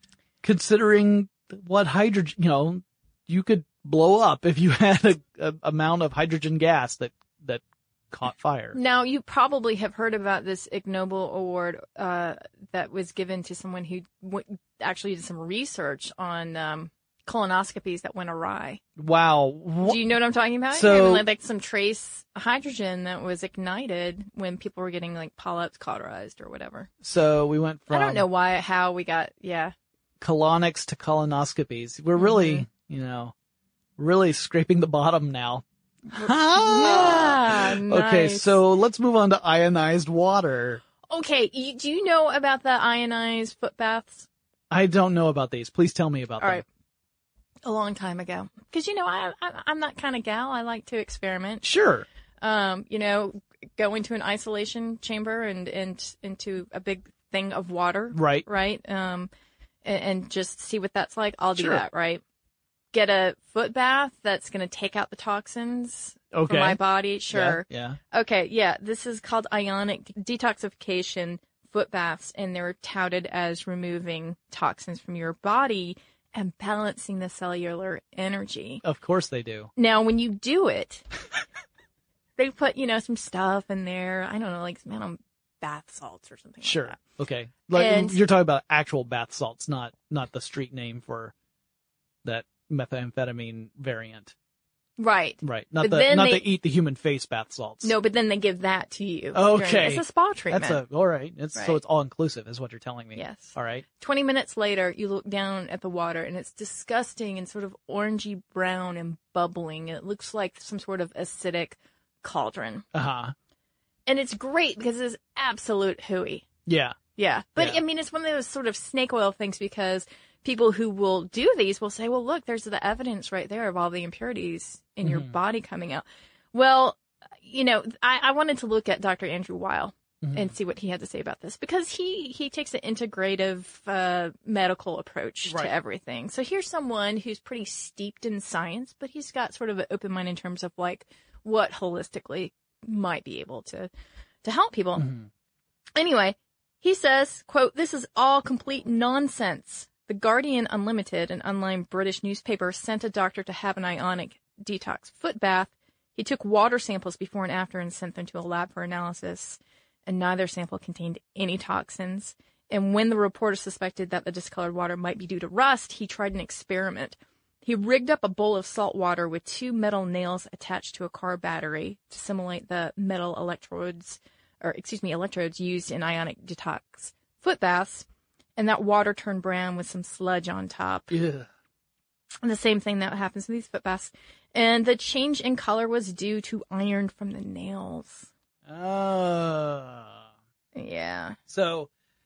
considering what hydrogen, you know, you could blow up if you had a, a amount of hydrogen gas that, that caught fire. Now, you probably have heard about this Ig Nobel Award uh, that was given to someone who w- actually did some research on um, colonoscopies that went awry. Wow. Do you know what I'm talking about? So- I mean, like, like some trace hydrogen that was ignited when people were getting like polyps cauterized or whatever. So we went from I don't know why, how we got, yeah. colonics to colonoscopies. We're really, Mm-hmm. you know, really scraping the bottom now. Yeah, Okay, nice. so let's move on to ionized water. Okay, you, do you know about the ionized foot baths? I don't know about these. Please tell me about All them. right. A long time ago. Because, you know, I, I, I'm that kind of gal. I like to experiment. Sure. Um, you know, go into an isolation chamber and, and into a big thing of water. Right. Right. Um, and, and just see what that's like. I'll do Sure. that, right? Get a foot bath that's going to take out the toxins Okay. from my body. Sure. Yeah. Okay, yeah, this is called ionic detoxification foot baths, and they're touted as removing toxins from your body and balancing the cellular energy. Of course they do. Now, when you do it, they put, you know, some stuff in there. I don't know, like some I don't know, bath salts or something Sure. like Okay. Like, And- you're talking about actual bath salts, not not the street name for that methamphetamine variant. that. Right. Right. Not But the then not they- the eat the human face bath salts. No, but then they give that to you. during- Okay. It's a spa treatment. That's a all right. It's so Right. it's all inclusive is what you're telling me. Yes. All right. twenty minutes later, you look down at the water and it's disgusting and sort of orangey brown and bubbling. It looks like some sort of acidic cauldron. Uh-huh. And it's great because it's absolute hooey. Yeah. Yeah. But Yeah. I mean, it's one of those sort of snake oil things because people who will do these will say, well, look, there's the evidence right there of all the impurities in your Mhm. body coming out. Well, you know, I, I wanted to look at Doctor Andrew Weil Mhm. and see what he had to say about this because he, he takes an integrative uh, medical approach Right. to everything. So here's someone who's pretty steeped in science, but he's got sort of an open mind in terms of like what holistically might be able to, to help people. Mhm. Anyway, he says, quote, "This is all complete nonsense. The Guardian Unlimited, an online British newspaper, sent a doctor to have an ionic detox foot bath. He took water samples before and after and sent them to a lab for analysis, and neither sample contained any toxins. And when the reporter suspected that the discolored water might be due to rust, he tried an experiment. He rigged up a bowl of salt water with two metal nails attached to a car battery to simulate the metal electrodes, or excuse me, electrodes used in ionic detox foot baths. And that water turned brown with some sludge on top. Yeah. And the same thing that happens in these foot baths. And the change in color was due to iron from the nails. Oh. Yeah. So,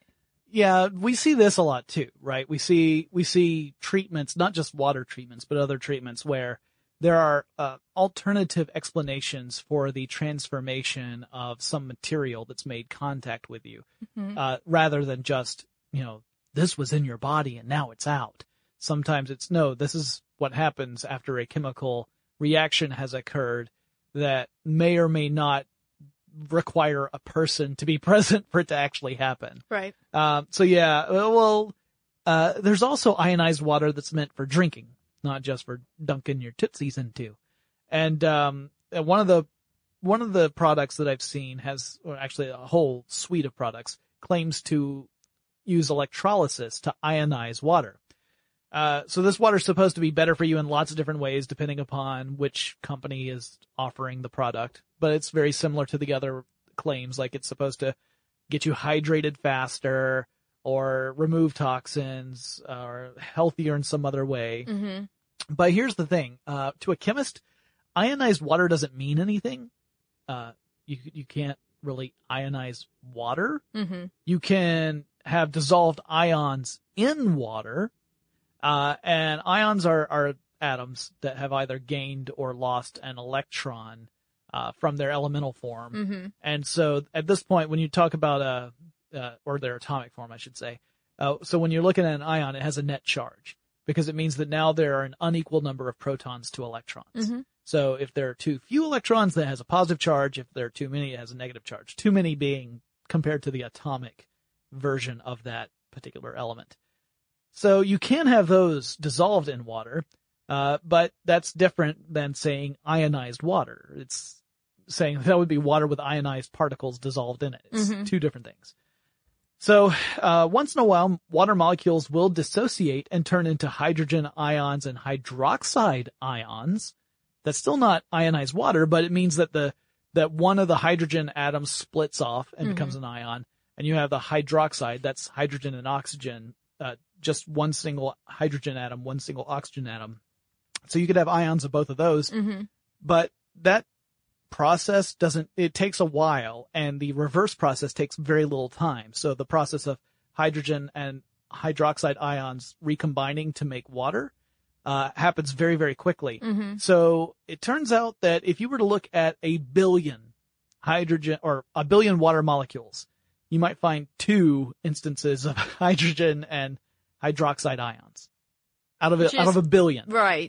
yeah, we see this a lot too, right? We see, we see treatments, not just water treatments, but other treatments where there are uh, alternative explanations for the transformation of some material that's made contact with you, Mhm. uh, rather than just, you know, this was in your body and now it's out. Sometimes it's, no, this is what happens after a chemical reaction has occurred that may or may not require a person to be present for it to actually happen. Right. Um, so yeah, well, uh, there's also ionized water that's meant for drinking, not just for dunking your tootsies into. And, um, one of the, one of the products that I've seen has, or actually a whole suite of products, claims to use electrolysis to ionize water. Uh, so this water is supposed to be better for you in lots of different ways, depending upon which company is offering the product. But it's very similar to the other claims, like it's supposed to get you hydrated faster, or remove toxins, or healthier in some other way. Mm-hmm. But here's the thing: uh, to a chemist, ionized water doesn't mean anything. Uh, you you can't really ionize water. Mm-hmm. You can have dissolved ions in water. Uh, and ions are, are atoms that have either gained or lost an electron, uh, from their elemental form. Mm-hmm. And so at this point, when you talk about, uh, uh, or their atomic form, I should say, uh, so when you're looking at an ion, it has a net charge, because it means that now there are an unequal number of protons to electrons. Mm-hmm. So if there are too few electrons, that has a positive charge. If there are too many, it has a negative charge. Too many being compared to the atomic version of that particular element. So you can have those dissolved in water, uh, but that's different than saying ionized water. It's saying that would be water with ionized particles dissolved in it. It's Mhm. two different things. So, uh, once in a while, water molecules will dissociate and turn into hydrogen ions and hydroxide ions. That's still not ionized water, but it means that the, that one of the hydrogen atoms splits off and Mhm. becomes an ion, and you have the hydroxide, that's hydrogen and oxygen, uh, just one single hydrogen atom, one single oxygen atom. So you could have ions of both of those, Mm-hmm. but that process doesn't, it takes a while, and the reverse process takes very little time. So the process of hydrogen and hydroxide ions recombining to make water, uh, happens very, very quickly. Mm-hmm. So it turns out that if you were to look at a billion hydrogen or a billion water molecules, you might find two instances of hydrogen and hydroxide ions out of Which a, out is- of a billion. Right.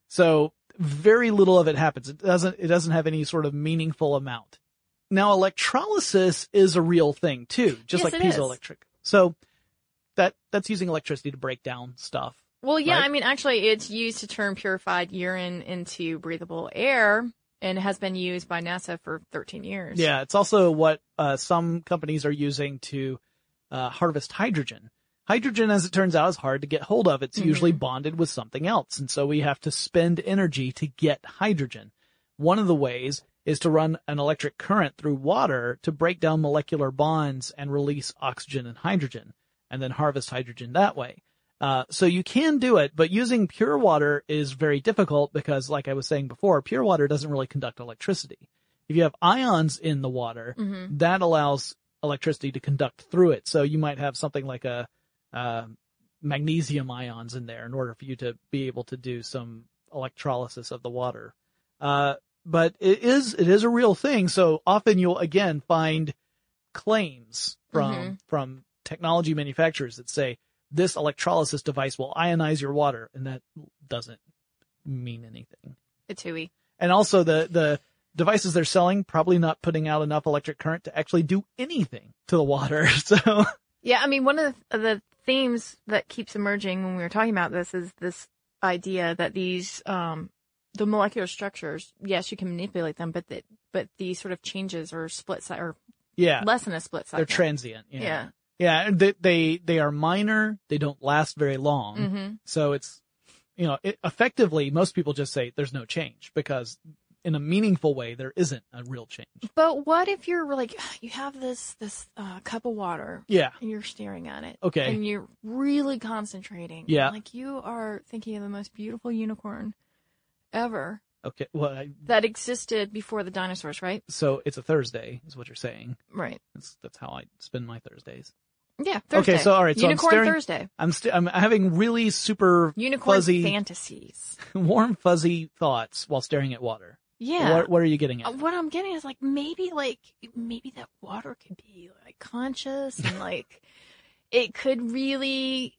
So very little of it happens. It doesn't, it doesn't have any sort of meaningful amount. Now, electrolysis is a real thing too, just Yes, like it is. piezoelectric. So that, that's using electricity to break down stuff. Well, yeah, right? I mean, actually, it's used to turn purified urine into breathable air, and it has been used by NASA for thirteen years. Yeah, it's also what uh, some companies are using to uh, harvest hydrogen. Hydrogen, as it turns out, is hard to get hold of. It's Mhm. usually bonded with something else, and so we have to spend energy to get hydrogen. One of the ways is to run an electric current through water to break down molecular bonds and release oxygen and hydrogen, and then harvest hydrogen that way. Uh, so you can do it, but using pure water is very difficult because, like I was saying before, pure water doesn't really conduct electricity. If you have ions in the water, Mhm. that allows electricity to conduct through it. So you might have something like a, uh, magnesium ions in there in order for you to be able to do some electrolysis of the water. Uh, but it is, it is a real thing. So often you'll again find claims from, Mhm. from technology manufacturers that say, this electrolysis device will ionize your water, and that doesn't mean anything. It's hooey. And also the, the devices they're selling probably not putting out enough electric current to actually do anything to the water. So Yeah, I mean, one of the, the themes that keeps emerging when we were talking about this is this idea that these, um, the molecular structures, yes, you can manipulate them, but that, but these sort of changes or split side or yeah, less than a split second. they're transient. Yeah. Yeah. Yeah, they, they, they are minor. They don't last very long. Mm-hmm. So it's, you know, it, effectively, most people just say there's no change because in a meaningful way, there isn't a real change. But what if you're like, you have this, this, uh, cup of water. Yeah. And you're staring at it. Okay. And you're really concentrating. Yeah. Like you are thinking of the most beautiful unicorn ever. Okay. Well, I, that existed before the dinosaurs, right? So it's a Thursday, is what you're saying. Right. That's that's how I spend my Thursdays. Yeah. Thursday. Okay. So all right. So Unicorn I'm staring, Thursday. I'm st- I'm having really super Unicorn fuzzy fantasies, warm fuzzy thoughts while staring at water. Yeah. What What are you getting at? What I'm getting is like maybe like maybe that water could be like conscious and like it could really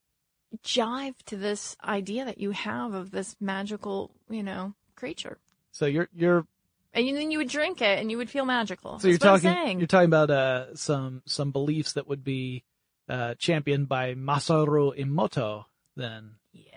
jive to this idea that you have of this magical, you know, creature. So you're you're and then you would drink it and you would feel magical. So That's you're what talking I'm saying. you're talking about uh some some beliefs that would be uh championed by Masaru Emoto then. Yes.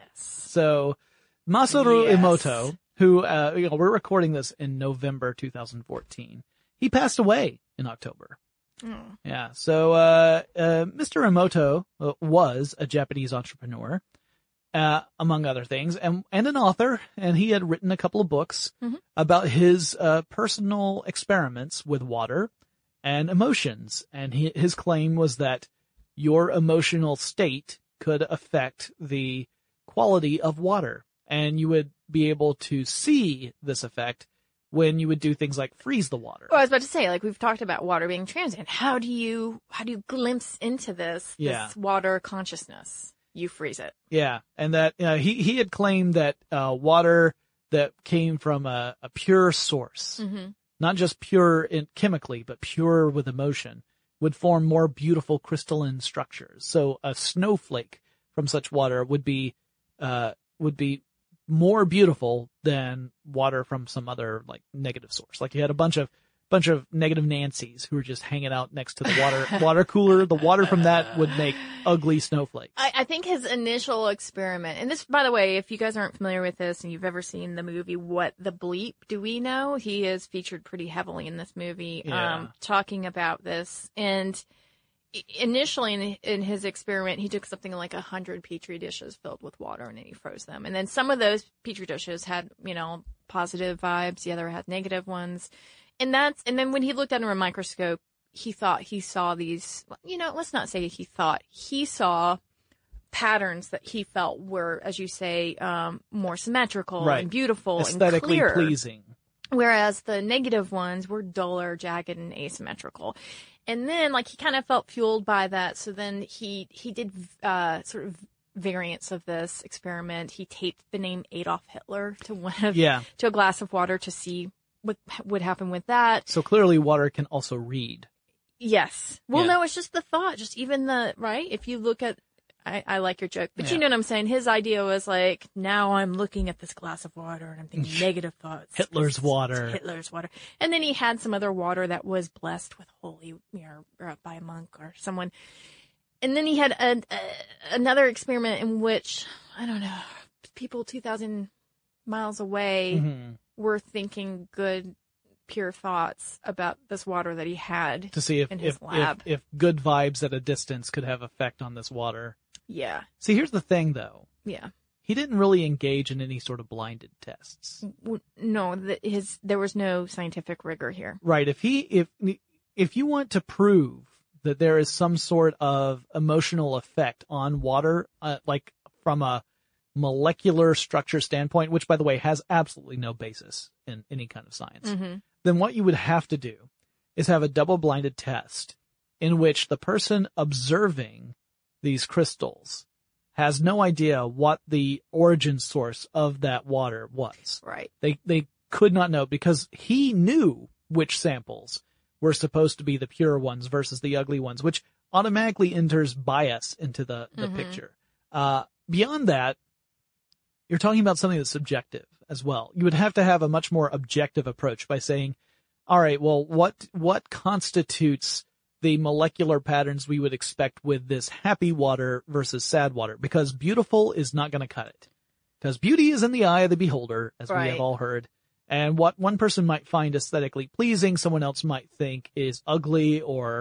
So Masaru Yes. Emoto, who uh you know, we're recording this in November two thousand fourteen. He passed away in October. Mm. Yeah. So uh uh Mister Emoto uh, was a Japanese entrepreneur. Uh, among other things, and, and an author, and he had written a couple of books mm-hmm. about his, uh, personal experiments with water and emotions. And he, his claim was that your emotional state could affect the quality of water, and you would be able to see this effect when you would do things like freeze the water. Well, I was about to say, like we've talked about water being transient. How do you, how do you glimpse into this, Yeah. this water consciousness? You freeze it. Yeah, and that you know, he he had claimed that uh, water that came from a, a pure source, Mm-hmm. not just pure in, chemically, but pure with emotion, would form more beautiful crystalline structures. So a snowflake from such water would be uh, would be more beautiful than water from some other like negative source. Like you had a bunch of bunch of negative Nancys who were just hanging out next to the water water cooler. The water from that would make ugly snowflakes. I, I think his initial experiment, and this, by the way, if you guys aren't familiar with this and you've ever seen the movie What the Bleep Do We Know, he is featured pretty heavily in this movie, Yeah. um, talking about this. And initially in, in his experiment, he took something like a hundred petri dishes filled with water and then he froze them. And then some of those petri dishes had, you know, positive vibes. The other had negative ones. And that's, and then when he looked under a microscope, he thought he saw these, you know, let's not say he thought, he saw patterns that he felt were, as you say, um, more symmetrical Right. and beautiful Aesthetically and clear. pleasing. Whereas the negative ones were duller, jagged, and asymmetrical. And then, like, he kind of felt fueled by that. So then he, he did, uh, sort of variants of this experiment. He taped the name Adolf Hitler to one of, Yeah. to a glass of water to see what would happen with that. So clearly water can also read. Yes. Well, Yeah. no, it's just the thought, just even the, right? If you look at, I, I like your joke, but Yeah. you know what I'm saying? His idea was like, now I'm looking at this glass of water and I'm thinking negative thoughts. Hitler's It's water. Hitler's water. And then he had some other water that was blessed with holy, you know, or by a monk or someone. And then he had a, a, another experiment in which, I don't know, people two thousand miles away Mhm. were thinking good, pure thoughts about this water that he had To see if in his if, lab. if if good vibes at a distance could have effect on this water. Yeah. See, here's the thing though. Yeah. He didn't really engage in any sort of blinded tests. W- No, the, his there was no scientific rigor here. Right. If he, if, if you want to prove that there is some sort of emotional effect on water, uh, like from a molecular structure standpoint, which by the way has absolutely no basis in any kind of science, Mm-hmm. then what you would have to do is have a double blinded test in which the person observing these crystals has no idea what the origin source of that water was. Right. They, they could not know because he knew which samples were supposed to be the pure ones versus the ugly ones, which automatically enters bias into the, the Mhm. picture. Uh, beyond that, you're talking about something that's subjective as well. You would have to have a much more objective approach by saying, all right, well, what, what constitutes the molecular patterns we would expect with this happy water versus sad water? Because beautiful is not going to cut it. Because beauty is in the eye of the beholder, as we Right. have all heard. And what one person might find aesthetically pleasing, someone else might think is ugly or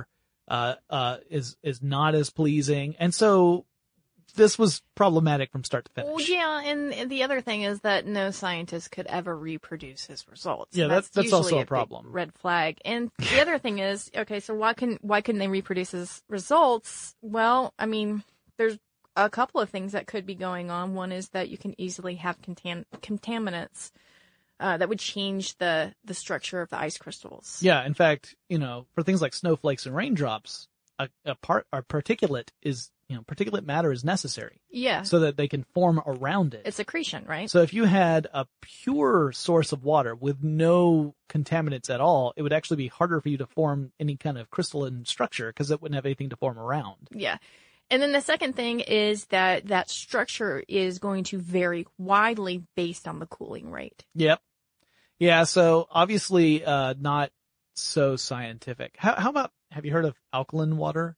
uh, uh, is, is not as pleasing. And so this was problematic from start to finish. Well, yeah, and, and the other thing is that no scientist could ever reproduce his results. Yeah, that's that's also a, a problem. Big red flag. And the other thing is, okay, so why can why couldn't they reproduce his results? Well, I mean, there's a couple of things that could be going on. One is that you can easily have contam- contaminants uh, that would change the the structure of the ice crystals. Yeah, in fact, you know, for things like snowflakes and raindrops, a, a part a particulate is you know particulate matter is necessary. Yeah. So that they can form around it. It's accretion, right? So if you had a pure source of water with no contaminants at all, it would actually be harder for you to form any kind of crystalline structure because it wouldn't have anything to form around. Yeah. And then the second thing is that that structure is going to vary widely based on the cooling rate. Yep. Yeah, so obviously uh, not so scientific. How, how about, have you heard of alkaline water?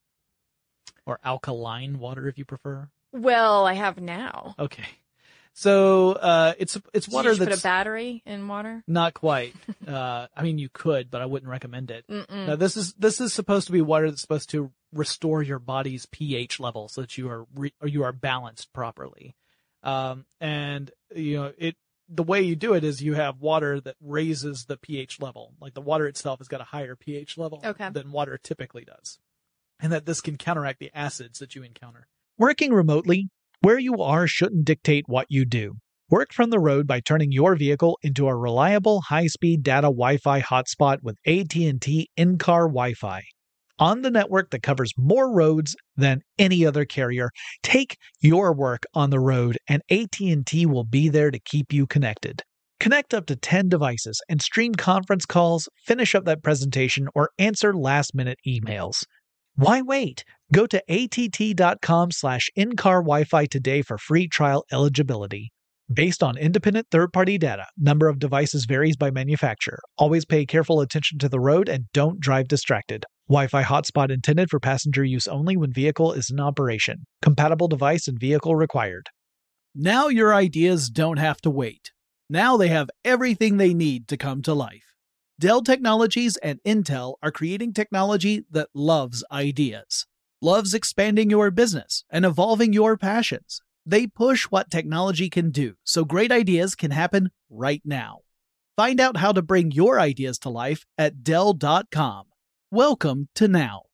Or alkaline water, if you prefer? Well, I have now. Okay. So uh, it's it's water Did you that's... put a battery in water? Not quite. uh, I mean, you could, but I wouldn't recommend it. Mm-mm. Now, this is this is supposed to be water that's supposed to restore your body's pH level so that you are re- or you are balanced properly. Um, and you know it. The way you do it is you have water that raises the pH level. Like the water itself has got a higher pH level okay. than water typically does, and that this can counteract the acids that you encounter. Working remotely, where you are shouldn't dictate what you do. Work from the road by turning your vehicle into a reliable high-speed data Wi-Fi hotspot with A T and T in-car Wi-Fi. On the network that covers more roads than any other carrier, take your work on the road and A T and T will be there to keep you connected. Connect up to ten devices and stream conference calls, finish up that presentation, or answer last-minute emails. Why wait? Go to att.com slash in-car Wi-Fi today for free trial eligibility. Based on independent third-party data, number of devices varies by manufacturer. Always pay careful attention to the road and don't drive distracted. Wi-Fi hotspot intended for passenger use only when vehicle is in operation. Compatible device and vehicle required. Now your ideas don't have to wait. Now they have everything they need to come to life. Dell Technologies and Intel are creating technology that loves ideas, loves expanding your business and evolving your passions. They push what technology can do so great ideas can happen right now. Find out how to bring your ideas to life at Dell dot com. Welcome to Now.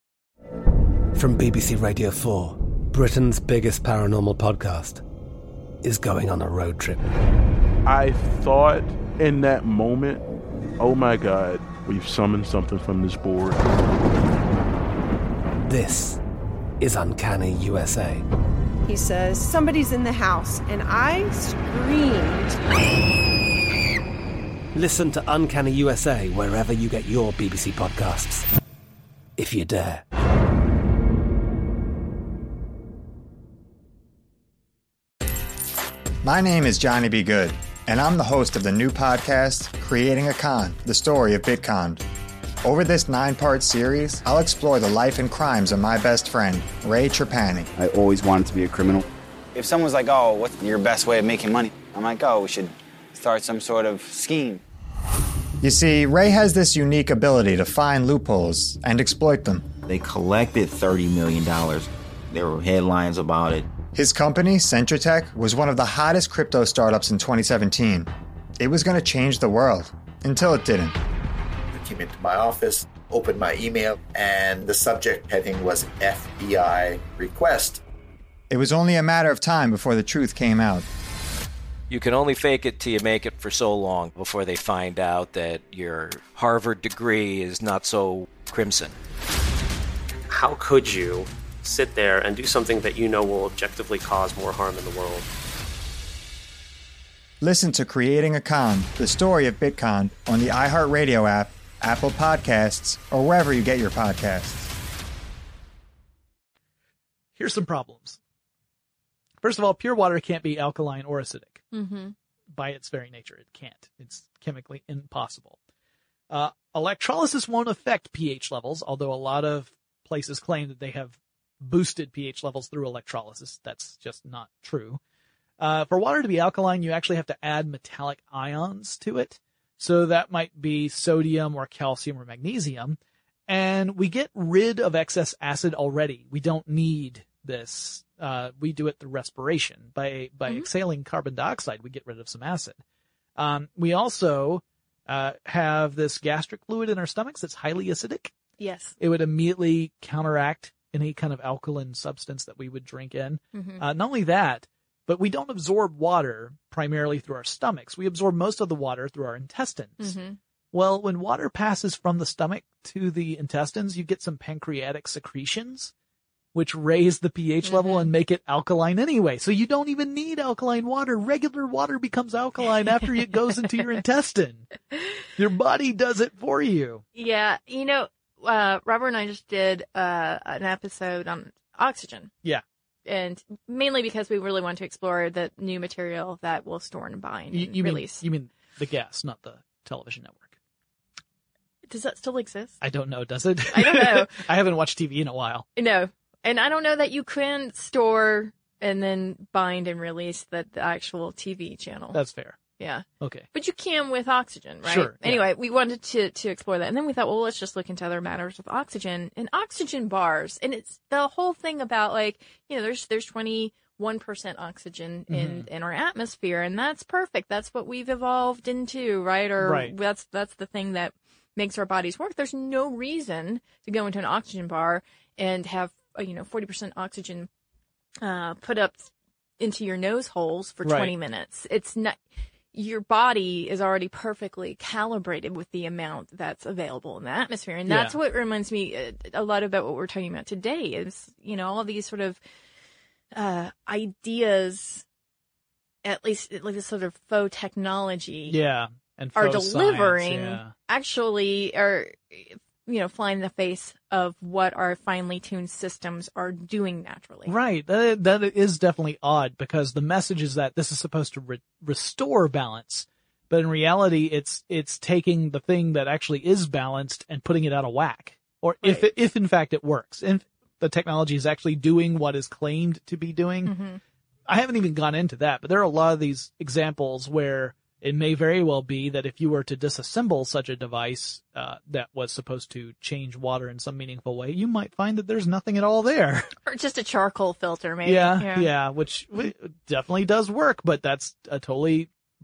From B B C Radio four, Britain's biggest paranormal podcast is going on a road trip. I thought in that moment, oh my God, we've summoned something from this board. This is Uncanny U S A. He says, somebody's in the house, and I screamed. Listen to Uncanny U S A wherever you get your B B C podcasts, if you dare. My name is Johnny B. Good, and I'm the host of the new podcast, Creating a Con, the story of Bitcon. Over this nine-part series, I'll explore the life and crimes of my best friend, Ray Trapani. I always wanted to be a criminal. If someone's like, oh, what's your best way of making money? I'm like, oh, we should start some sort of scheme. You see, Ray has this unique ability to find loopholes and exploit them. They collected thirty million dollars. There were headlines about it. His company, Centratech, was one of the hottest crypto startups in twenty seventeen. It was going to change the world, until it didn't. I came into my office, opened my email, and the subject heading was F B I request. It was only a matter of time before the truth came out. You can only fake it till you make it for so long before they find out that your Harvard degree is not so crimson. How could you sit there and do something that you know will objectively cause more harm in the world? Listen to Creating a Con, the story of Bitcon, on the iHeartRadio app, Apple Podcasts, or wherever you get your podcasts. Here's some problems. First of all, pure water can't be alkaline or acidic. Mm-hmm. By its very nature, it can't. It's chemically impossible. Uh, electrolysis won't affect pH levels, although a lot of places claim that they have boosted pH levels through electrolysis. That's just not true. Uh, for water to be alkaline, you actually have to add metallic ions to it. So that might be sodium or calcium or magnesium. And we get rid of excess acid already. We don't need this. Uh, we do it through respiration. By, by mm-hmm. exhaling carbon dioxide, we get rid of some acid. Um, we also, uh, have this gastric fluid in our stomachs that's highly acidic. Yes. It would immediately counteract any kind of alkaline substance that we would drink in. Mm-hmm. Uh, not only that, but we don't absorb water primarily through our stomachs. We absorb most of the water through our intestines. Mm-hmm. Well, when water passes from the stomach to the intestines, you get some pancreatic secretions, which raise the pH mm-hmm. level and make it alkaline anyway. So you don't even need alkaline water. Regular water becomes alkaline after it goes into your intestine. Your body does it for you. Yeah. You know, uh, Robert and I just did uh, an episode on oxygen. Yeah. And mainly because we really want to explore the new material that will store and bind You, and you release. mean, you mean the gas, not the television network. Does that still exist? I don't know. Does it? I don't know. I haven't watched T V in a while. No. And I don't know that you can store and then bind and release the, the actual T V channel. That's fair. Yeah. Okay. But you can with oxygen, right? Sure. Anyway, yeah. we wanted to, to explore that. And then we thought, well, let's just look into other matters with oxygen and oxygen bars. And it's the whole thing about like, you know, there's, there's twenty-one percent oxygen in, Mm-hmm. in our atmosphere. And that's perfect. That's what we've evolved into, right? Or Right. that's, that's the thing that makes our bodies work. There's no reason to go into an oxygen bar and have, uh, you know, forty percent oxygen, uh, put up into your nose holes for Right. twenty minutes. It's not, your body is already perfectly calibrated with the amount that's available in the atmosphere. And that's Yeah. what reminds me a, a lot about what we're talking about today is, you know, all these sort of, uh, ideas, at least like this sort of faux technology. Yeah. And are faux delivering science, yeah. actually are, you know, flying in the face of what our finely tuned systems are doing naturally. Right. That, that is definitely odd because the message is that this is supposed to re- restore balance. But in reality, it's, it's taking the thing that actually is balanced and putting it out of whack. Or Right. if, it, if in fact it works. If the technology is actually doing what is claimed to be doing. Mm-hmm. I haven't even gone into that, but there are a lot of these examples where it may very well be that if you were to disassemble such a device uh, that was supposed to change water in some meaningful way, you might find that there's nothing at all there. Or just a charcoal filter, maybe. Yeah, yeah, yeah, which definitely does work, but that's a totally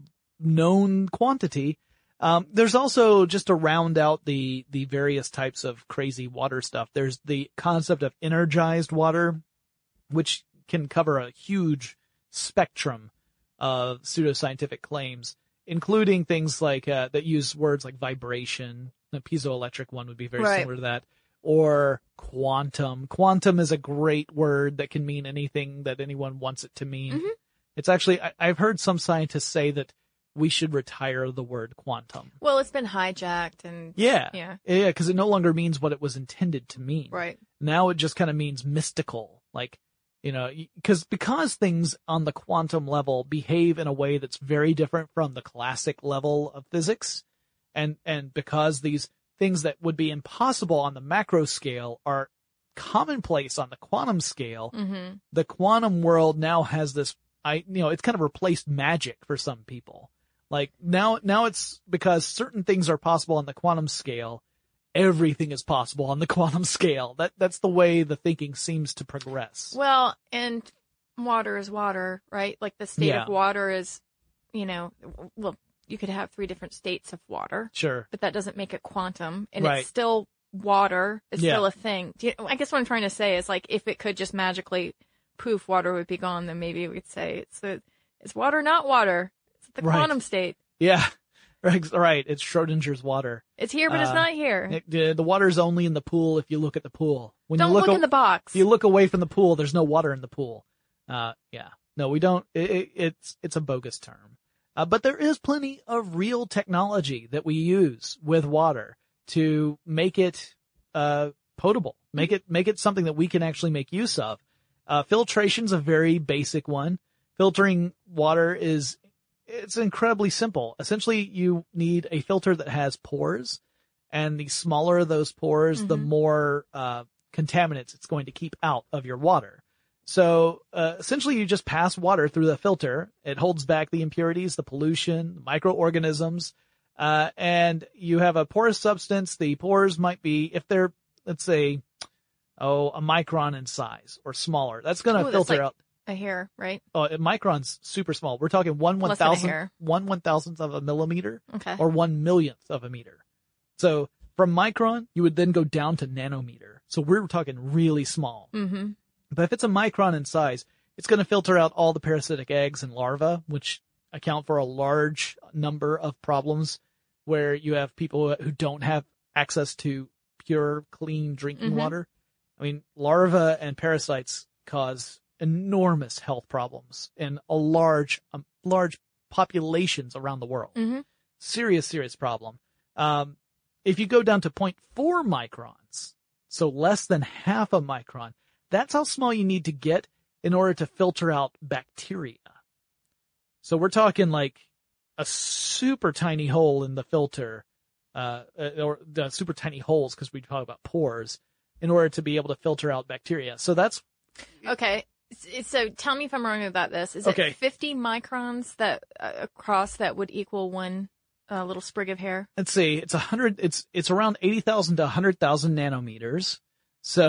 known quantity. Um, there's also, just to round out the, the various types of crazy water stuff, there's the concept of energized water, which can cover a huge spectrum of pseudoscientific claims, including things like, uh, that use words like vibration. The piezoelectric one would be very Right. similar to that. Or quantum. Quantum is a great word that can mean anything that anyone wants it to mean. Mm-hmm. It's actually, I, I've heard some scientists say that we should retire the word quantum. Well, it's been hijacked and Yeah. yeah, Yeah, because it no longer means what it was intended to mean. right. Now it just kind of means mystical. Like, you know, because, because things on the quantum level behave in a way that's very different from the classic level of physics. And, and because these things that would be impossible on the macro scale are commonplace on the quantum scale, Mm-hmm. the quantum world now has this, I, you know, it's kind of replaced magic for some people. Like now, now it's because certain things are possible on the quantum scale. Everything is possible on the quantum scale. That, that's the way the thinking seems to progress. Well, and water is water, right? Like the state Yeah. of water is, you know, well, you could have three different states of water, Sure. but that doesn't make it quantum, and Right. it's still water. It's Yeah. still a thing. Do you, I guess what I'm trying to say is like if it could just magically poof, water would be gone, then maybe we'd say it's the it's water, not water. It's the Right. quantum state. Yeah. Right. It's Schrodinger's water. It's here, but Uh, it's not here. It, the, the water's only in the pool if you look at the pool. When Don't you look, look a- in the box. If you look away from the pool, there's no water in the pool. Uh, yeah. No, we don't. It, it, it's it's a bogus term. Uh, but there is plenty of real technology that we use with water to make it uh potable, make it make it something that we can actually make use of. Uh, filtration's a very basic one. Filtering water is it's incredibly simple. Essentially, you need a filter that has pores, and the smaller those pores, the Mhm. more uh contaminants it's going to keep out of your water. So, uh, essentially you just pass water through the filter. It holds back the impurities, the pollution, microorganisms. Uh, and you have a porous substance. The pores might be, if they're, let's say, oh, a micron in size or smaller, that's going to Ooh, filter that's like out. a hair, right? Oh, a micron's super small. We're talking one one Less than a thousand, hair. one one thousandth of a millimeter, Okay. or one millionth of a meter. So from micron, you would then go down to nanometer. So we're talking really small. Mm-hmm. But if it's a micron in size, it's going to filter out all the parasitic eggs and larvae, which account for a large number of problems where you have people who don't have access to pure, clean drinking Mhm. water. I mean, larvae and parasites cause enormous health problems in a large, um, large populations around the world. Mm-hmm. Serious, serious problem. Um, if you go down to zero point four microns, so less than half a micron, that's how small you need to get in order to filter out bacteria. So we're talking like a super tiny hole in the filter, uh, or the super tiny holes, because we talk about pores, in order to be able to filter out bacteria. So that's Okay. S- So tell me if I'm wrong about this. Is Okay. it fifty microns that uh, across that would equal one uh, little sprig of hair? Let's see, it's a hundred, it's, it's around eighty thousand to a hundred thousand nanometers. So,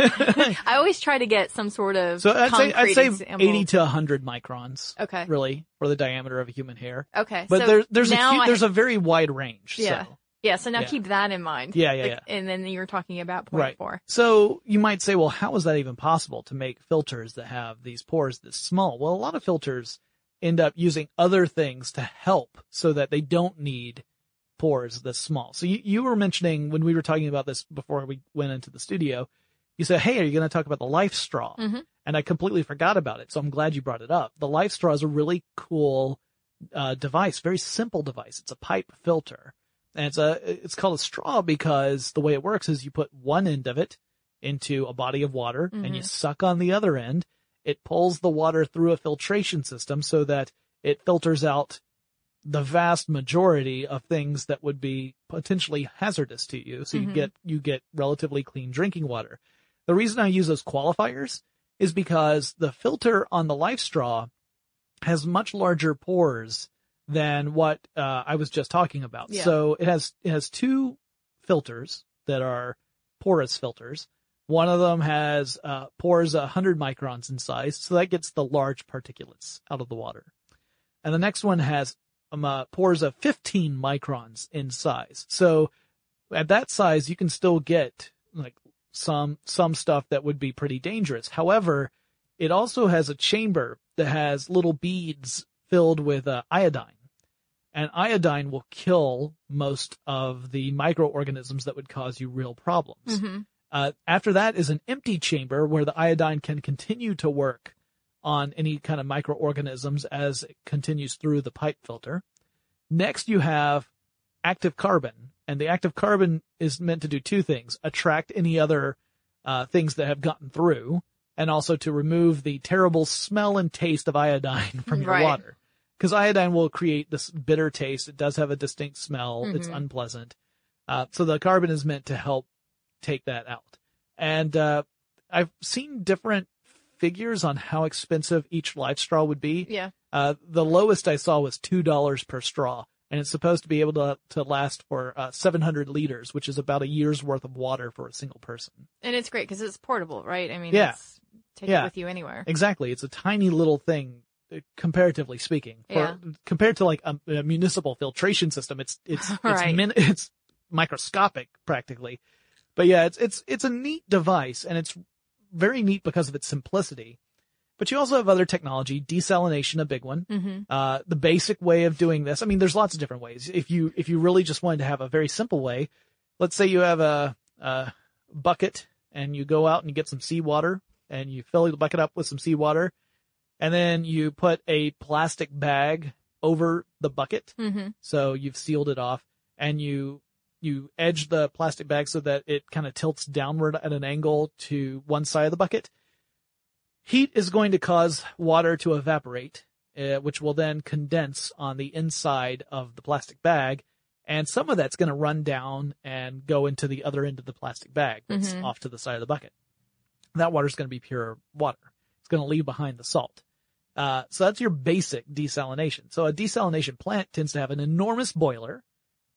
I always try to get some sort of so I'd say, I'd concrete say example. eighty to a hundred microns. Okay. Really, for the diameter of a human hair. Okay. But so there, there's a, now hu- I- there's a very wide range. Yeah. So. Yeah. So now Yeah. keep that in mind. Yeah, yeah, Like, yeah. And then you're talking about point Right. four. So you might say, well, how is that even possible to make filters that have these pores this small? Well, a lot of filters end up using other things to help so that they don't need pores this small. So you, you were mentioning when we were talking about this before we went into the studio, you said, hey, are you going to talk about the Life Straw? Mm-hmm. And I completely forgot about it. So I'm glad you brought it up. The Life Straw is a really cool uh, device, very simple device. It's a pipe filter. And it's a, it's called a straw because the way it works is you put one end of it into a body of water and you Mhm. suck on the other end. It pulls the water through a filtration system so that it filters out the vast majority of things that would be potentially hazardous to you. So you Mhm. get, you get relatively clean drinking water. The reason I use those qualifiers is because the filter on the Life Straw has much larger pores than what uh, I was just talking about. Yeah. So it has it has two filters that are porous filters. One of them has uh, pores one hundred microns in size, so that gets the large particulates out of the water. And the next one has um, uh, pores of fifteen microns in size. So at that size, you can still get like some some stuff that would be pretty dangerous. However, it also has a chamber that has little beads filled with uh, iodine. And iodine will kill most of the microorganisms that would cause you real problems. Mm-hmm. Uh, after that is an empty chamber where the iodine can continue to work on any kind of microorganisms as it continues through the pipe filter. Next, you have active carbon. And the active carbon is meant to do two things: attract any other uh, things that have gotten through, and also to remove the terrible smell and taste of iodine from your Right. water. Because iodine will create this bitter taste. It does have a distinct smell. It's Mhm. unpleasant. Uh, so the carbon is meant to help take that out. And uh, I've seen different figures on how expensive each Life Straw would be. Yeah. Uh, the lowest I saw was two dollars per straw. And it's supposed to be able to to last for uh, seven hundred liters, which is about a year's worth of water for a single person. And it's great because it's portable, right? I mean, Yeah. it's, take Yeah. it with you anywhere. Exactly. It's a tiny little thing, uh, comparatively speaking. For, Yeah. Compared to like a, a municipal filtration system, it's it's it's, Right. min- it's microscopic practically. But yeah, it's it's it's a neat device, and it's very neat because of its simplicity. But you also have other technology, desalination, a big one. Mm-hmm. Uh, the basic way of doing this, I mean, there's lots of different ways. If you, if you really just wanted to have a very simple way, let's say you have a, a bucket and you go out and you get some seawater and you fill the bucket up with some seawater, and then you put a plastic bag over the bucket. Mm-hmm. So you've sealed it off, and you, you edge the plastic bag so that it kind of tilts downward at an angle to one side of the bucket. Heat is going to cause water to evaporate, uh, which will then condense on the inside of the plastic bag, and some of that's going to run down and go into the other end of the plastic bag that's Mhm. off to the side of the bucket. That water is going to be pure water. It's going to leave behind the salt. Uh, so that's your basic desalination. So a desalination plant tends to have an enormous boiler,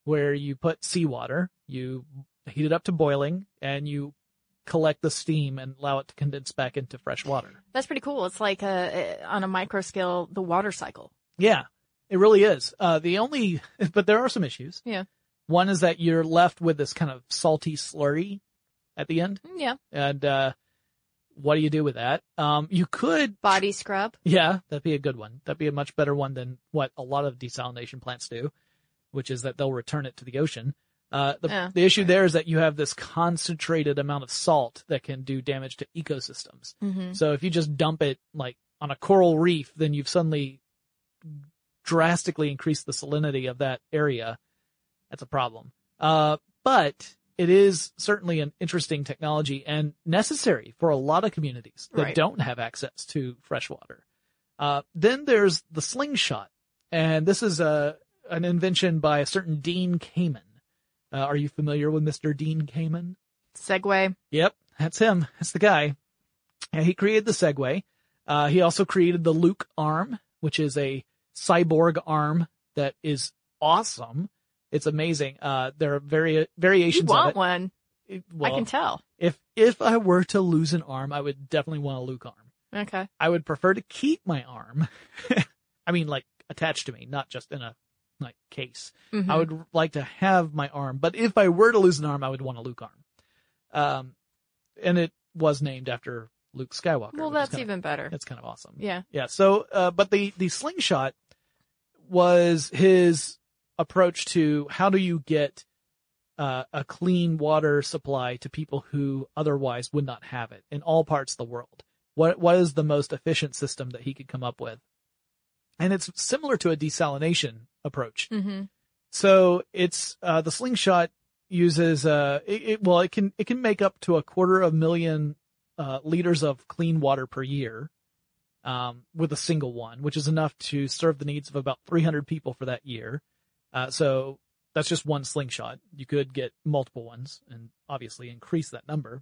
where you put seawater, you heat it up to boiling, and you collect the steam and allow it to condense back into fresh water. That's pretty cool. It's like a, on a micro scale, the water cycle. Yeah, it really is. Uh, the only, but there are some issues. Yeah. One is that you're left with this kind of salty slurry at the end. Yeah. And, uh, what do you do with that? Um, you could body scrub. Yeah, that'd be a good one. That'd be a much better one than what a lot of desalination plants do, which is that they'll return it to the ocean. Uh, the, Yeah. the issue there is that you have this concentrated amount of salt that can do damage to ecosystems. Mhm. So if you just dump it like on a coral reef, then you've suddenly drastically increased the salinity of that area. That's a problem. Uh, but it is certainly an interesting technology and necessary for a lot of communities that Right. don't have access to fresh water. Uh, then there's the slingshot. And this is a, an invention by a certain Dean Kamen. Uh, are you familiar with Mister Dean Kamen? Segway. Yep, that's him. That's the guy. And he created the Segway. Uh, he also created the Luke arm, which is a cyborg arm that is awesome. It's amazing. Uh, there are vari- variations You want of it. one. It- I well, can tell. If if I were to lose an arm, I would definitely want a Luke arm. Okay. I would prefer to keep my arm. I mean, like attached to me, not just in a like case. Mhm. I would like to have my arm, but if I were to lose an arm, I would want a Luke arm. Um, and it was named after Luke Skywalker. Well, which is that's kinda- even better. That's kind of awesome. Yeah. Yeah. So, uh, but the, the slingshot was his approach to how do you get, uh, a clean water supply to people who otherwise would not have it in all parts of the world. What, what is the most efficient system that he could come up with? And it's similar to a desalination approach. Mm-hmm. So it's, uh, the slingshot uses, uh, it, it, well, it can, it can make up to a quarter of a million, uh, liters of clean water per year, um, with a single one, which is enough to serve the needs of about three hundred people for that year. Uh, so that's just one slingshot. You could get multiple ones and obviously increase that number.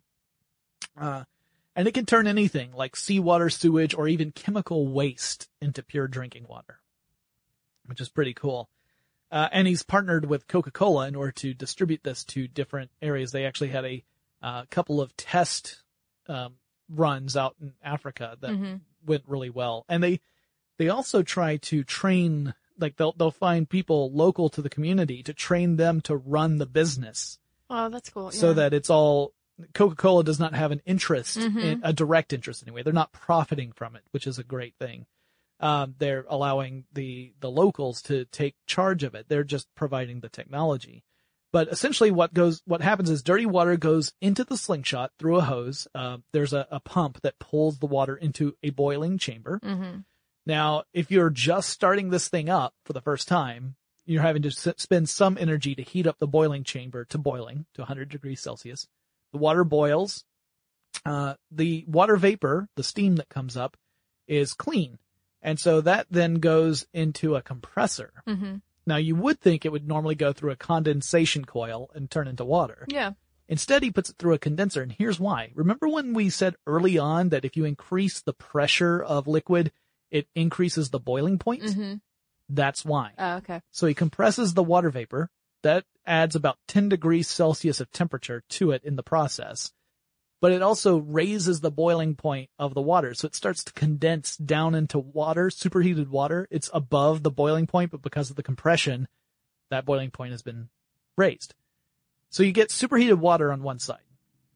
Uh, and it can turn anything like seawater, sewage, or even chemical waste into pure drinking water, which is pretty cool. Uh, and he's partnered with Coca-Cola in order to distribute this to different areas. They actually had a uh, couple of test um, runs out in Africa that Mhm. went really well. And they they also try to train, like they'll they'll find people local to the community to train them to run the business, Oh, that's cool. so yeah. that it's all Coca-Cola does not have an interest, Mhm. in, a direct interest anyway. They're not profiting from it, which is a great thing. Um, they're allowing the, the locals to take charge of it. They're just providing the technology. But essentially what goes, what happens is dirty water goes into the slingshot through a hose. Uh, there's a, a pump that pulls the water into a boiling chamber. Mm-hmm. Now, if you're just starting this thing up for the first time, you're having to s- spend some energy to heat up the boiling chamber to boiling to one hundred degrees Celsius. The water boils. Uh, the water vapor, the steam that comes up, is clean. And so that then goes into a compressor. Mm-hmm. Now, you would think it would normally go through a condensation coil and turn into water. Yeah. Instead, he puts it through a condenser, and here's why. Remember when we said early on that if you increase the pressure of liquid, it increases the boiling point? Mm-hmm. That's why. Oh, okay. So he compresses the water vapor. That adds about ten degrees Celsius of temperature to it in the process. But it also raises the boiling point of the water. So it starts to condense down into water, superheated water. It's above the boiling point, but because of the compression, that boiling point has been raised. So you get superheated water on one side.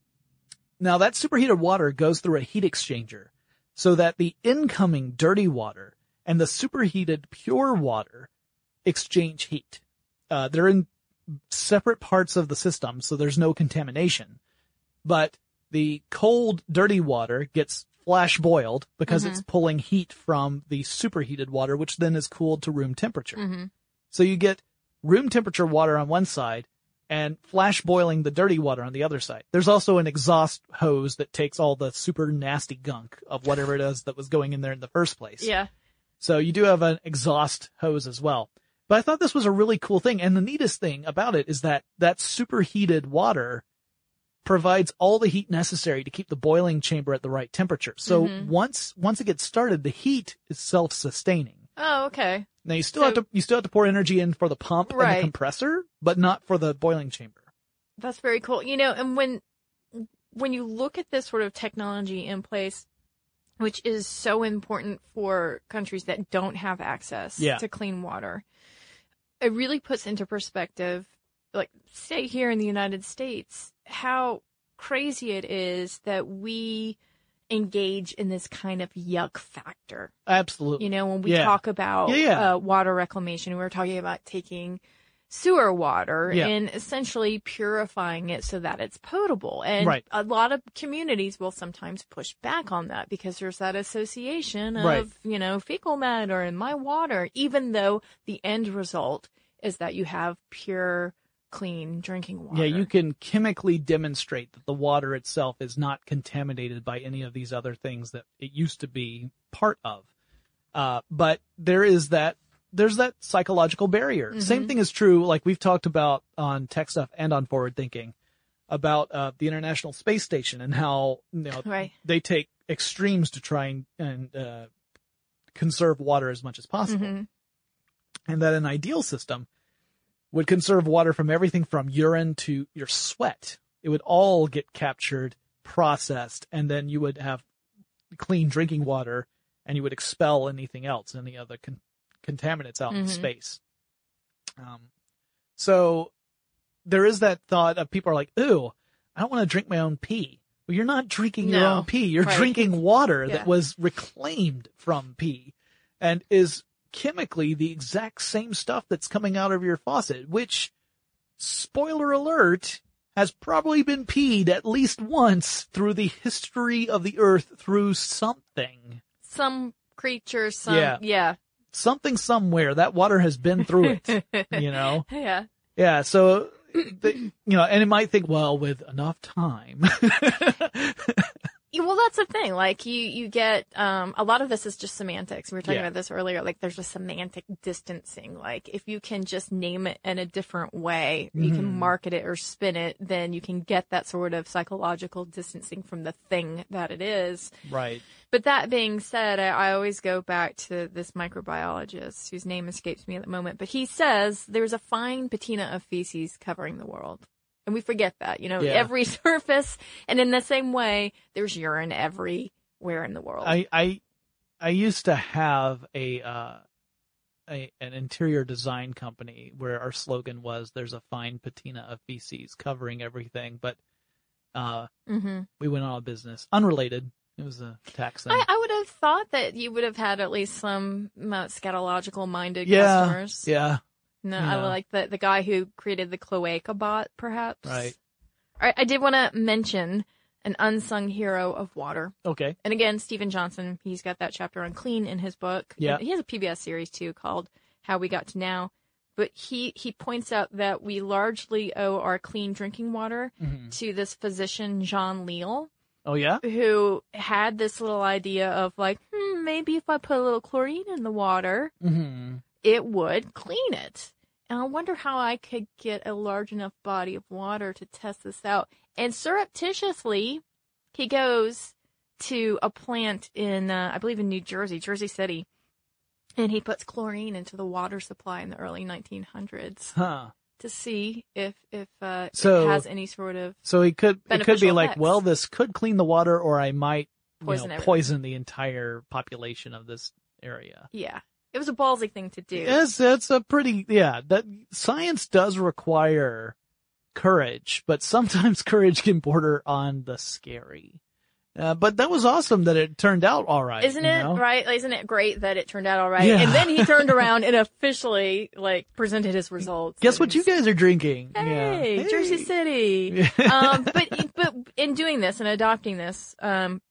Now that superheated water goes through a heat exchanger so that the incoming dirty water and the superheated pure water exchange heat. Uh, they're in separate parts of the system, so there's no contamination. But the cold, dirty water gets flash boiled because Mhm. it's pulling heat from the superheated water, which then is cooled to room temperature. Mm-hmm. So you get room temperature water on one side and flash boiling the dirty water on the other side. There's also an exhaust hose that takes all the super nasty gunk of whatever it is that was going in there in the first place. Yeah. So you do have an exhaust hose as well. But I thought this was a really cool thing. And the neatest thing about it is that that superheated water provides all the heat necessary to keep the boiling chamber at the right temperature. So Mhm. once, once it gets started, the heat is self-sustaining. Oh, okay. Now you still So- have to you still have to pour energy in for the pump and Right. the compressor, but not for the boiling chamber. That's very cool. You know, and when when you look at this sort of technology in place, which is so important for countries that don't have access Yeah. to clean water, it really puts into perspective, like, say here in the United States, how crazy it is that we engage in this kind of yuck factor. Absolutely. You know, when we Yeah. talk about Yeah, yeah. Uh, water reclamation, we were talking about taking sewer water Yeah. and essentially purifying it so that it's potable. And Right. a lot of communities will sometimes push back on that because there's that association of, Right. you know, fecal matter in my water, even though the end result is that you have pure, clean drinking water. Yeah, you can chemically demonstrate that the water itself is not contaminated by any of these other things that it used to be part of. Uh, but there is that, there's that psychological barrier. Mhm. Same thing is true, like we've talked about on Tech Stuff and on Forward Thinking, about uh, the International Space Station and how, you know, Right. they take extremes to try and, and uh, conserve water as much as possible. Mhm. And that an ideal system would conserve water from everything from urine to your sweat. It would all get captured, processed, and then you would have clean drinking water, and you would expel anything else, any other con- contaminants out in Mhm. space. Um, so there is that thought of people are like, ooh, I don't want to drink my own pee. Well, you're not drinking your No. own pee. You're Right. drinking water Yeah. that was reclaimed from pee and is chemically the exact same stuff that's coming out of your faucet, which, spoiler alert, has probably been peed at least once through the history of the earth through something. Some creature, some, Yeah. yeah. Something somewhere. That water has been through it, you know? Yeah. Yeah, so, the, you know, and it might think, well, with enough time. Yeah, well, that's the thing. Like, you, you get, um, a lot of this is just semantics. We were talking Yeah. about this earlier. Like, there's a semantic distancing. Like, if you can just name it in a different way, you can Mhm. market it or spin it, then you can get that sort of psychological distancing from the thing that it is. Right. But that being said, I, I always go back to this microbiologist whose name escapes me at the moment. But he says there's a fine patina of feces covering the world. And we forget that, you know, Yeah. every surface. And in the same way, there's urine everywhere in the world. I, I, I used to have a, uh, a, an interior design company where our slogan was, there's a fine patina of feces covering everything. But, uh, Mhm. we went out of business. Unrelated. It was a tax thing. I, I would have thought that you would have had at least some uh, scatological minded yeah. customers. Yeah. No, You I know. like the the guy who created the cloaca bot, perhaps. Right. All right, I did want to mention an unsung hero of water. Okay. And again, Stephen Johnson, he's got that chapter on clean in his book. Yeah. And he has a P B S series too called How We Got to Now. But he, he points out that we largely owe our clean drinking water Mhm. to this physician, John Leal, Oh, yeah? who had this little idea of like, hmm, maybe if I put a little chlorine in the water, Mm-hmm. it would clean it. And I wonder how I could get a large enough body of water to test this out. And surreptitiously, he goes to a plant in, uh, I believe in New Jersey, Jersey City, and he puts chlorine into the water supply in the early nineteen hundreds Huh. to see if, if, uh, So- it has any sort of, So he could, it could be beneficial like, effects. well, this could clean the water, or I might you Poison know, everything. poison the entire population of this area. yeah. It was a ballsy thing to do. Yes, that's a pretty, yeah, that science does require courage, but sometimes courage can border on the scary. Uh, but that was awesome that it turned out all right. Isn't you it know? right? Isn't it great that it turned out all right? Yeah. And then he turned around and officially like presented his results. Guess what you guys are drinking? Hey, Yeah. Jersey City. um, but but in doing this and adopting this, um,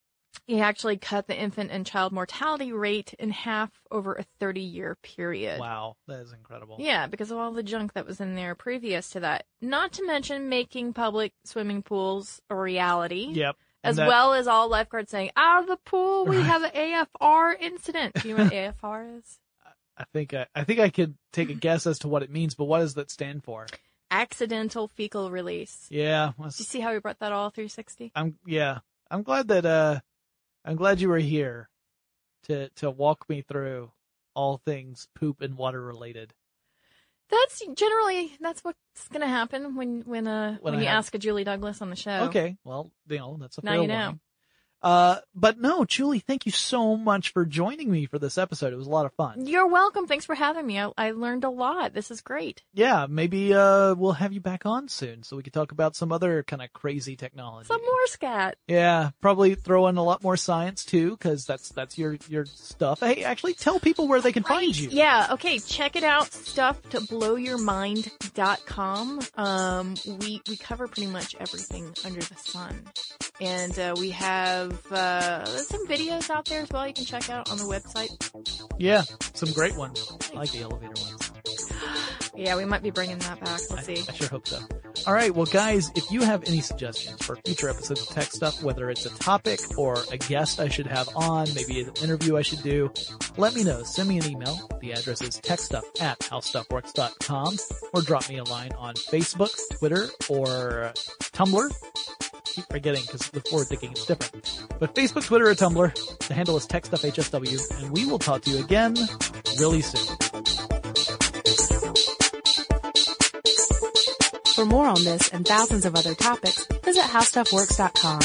he actually cut the infant and child mortality rate in half over a thirty-year period. Wow, that is incredible. Yeah, because of all the junk that was in there previous to that. Not to mention making public swimming pools a reality. Yep. As And that- well as all lifeguards saying, out of the pool, we have an A F R incident. Do you know what A F R is? I think I, I think I could take a guess as to what it means, but what does that stand for? Accidental fecal release. Yeah, Do you see how we brought that all three sixty? I'm yeah. I'm glad that uh I'm glad you were here to to walk me through all things poop and water related. That's generally that's what's going to happen when when uh when, When you I have- ask a Julie Douglas on the show. Okay, well, you know, that's a Now fair you know. warning. Uh, but no, Julie, thank you so much for joining me for this episode. It was a lot of fun. You're welcome. Thanks for having me. I, I learned a lot. This is great. Yeah, maybe uh we'll have you back on soon so we can talk about some other kind of crazy technology. Some more scat. Yeah, probably throw in a lot more science too, because that's that's your your stuff. Hey, actually, tell people where they can find you. Yeah, okay, check it out, stuff to blow your mind dot com. Um, we, we cover pretty much everything under the sun. And, uh, we have, uh, some videos out there as well you can check out on the website. Yeah, some great ones. I like the elevator ones. Yeah, we might be bringing that back. We'll I, see. I sure hope so. All right, well, guys, if you have any suggestions for future episodes of Tech Stuff, whether it's a topic or a guest I should have on, maybe an interview I should do, let me know. Send me an email. The address is techstuff at howstuffworks dot com, or drop me a line on Facebook, Twitter, or Tumblr. Keep forgetting because with forward thinking it's different. But Facebook, Twitter, or Tumblr, the handle is TechStuffHSW, and we will talk to you again really soon. For more on this and thousands of other topics, visit how stuff works dot com.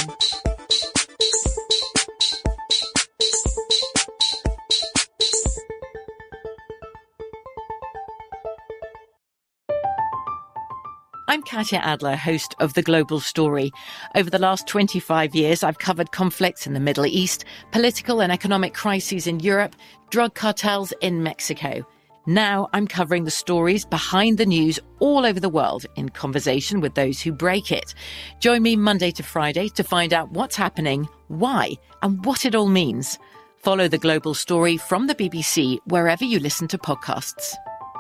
I'm Katya Adler, host of The Global Story. Over the last twenty-five years, I've covered conflicts in the Middle East, political and economic crises in Europe, drug cartels in Mexico. Now I'm covering the stories behind the news all over the world in conversation with those who break it. Join me Monday to Friday to find out what's happening, why, and what it all means. Follow The Global Story from the B B C wherever you listen to podcasts.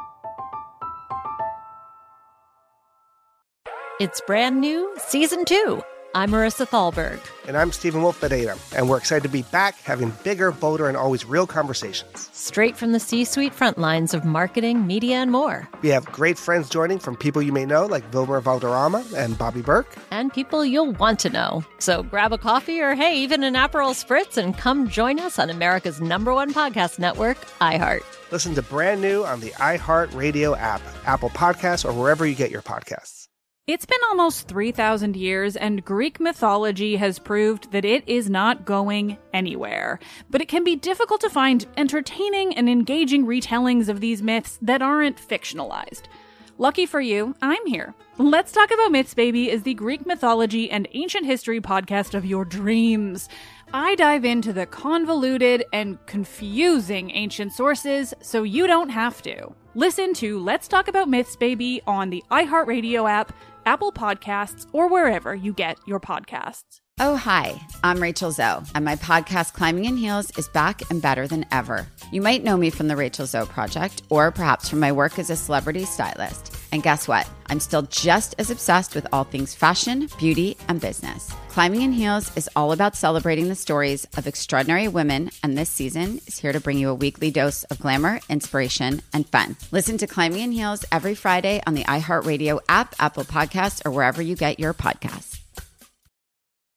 It's brand new, season two. I'm Marissa Thalberg. And I'm Stephen Wolf Pereira, and we're excited to be back having bigger, bolder, and always real conversations. Straight from the C-suite front lines of marketing, media, and more. We have great friends joining from people you may know, like Wilmer Valderrama and Bobby Burke. And people you'll want to know. So grab a coffee or, hey, even an Aperol Spritz and come join us on America's number one podcast network, iHeart. Listen to brand new on the iHeart Radio app, Apple Podcasts, or wherever you get your podcasts. It's been almost three thousand years, and Greek mythology has proved that it is not going anywhere. But it can be difficult to find entertaining and engaging retellings of these myths that aren't fictionalized. Lucky for you, I'm here. Let's Talk About Myths, Baby is the Greek mythology and ancient history podcast of your dreams. I dive into the convoluted and confusing ancient sources so you don't have to. Listen to Let's Talk About Myths, Baby on the iHeartRadio app, Apple Podcasts, or wherever you get your podcasts. Oh, hi, I'm Rachel Zoe, and my podcast, Climbing in Heels, is back and better than ever. You might know me from the Rachel Zoe Project, or perhaps from my work as a celebrity stylist. And guess what? I'm still just as obsessed with all things fashion, beauty, and business. Climbing in Heels is all about celebrating the stories of extraordinary women, and this season is here to bring you a weekly dose of glamour, inspiration, and fun. Listen to Climbing in Heels every Friday on the iHeartRadio app, Apple Podcasts, or wherever you get your podcasts.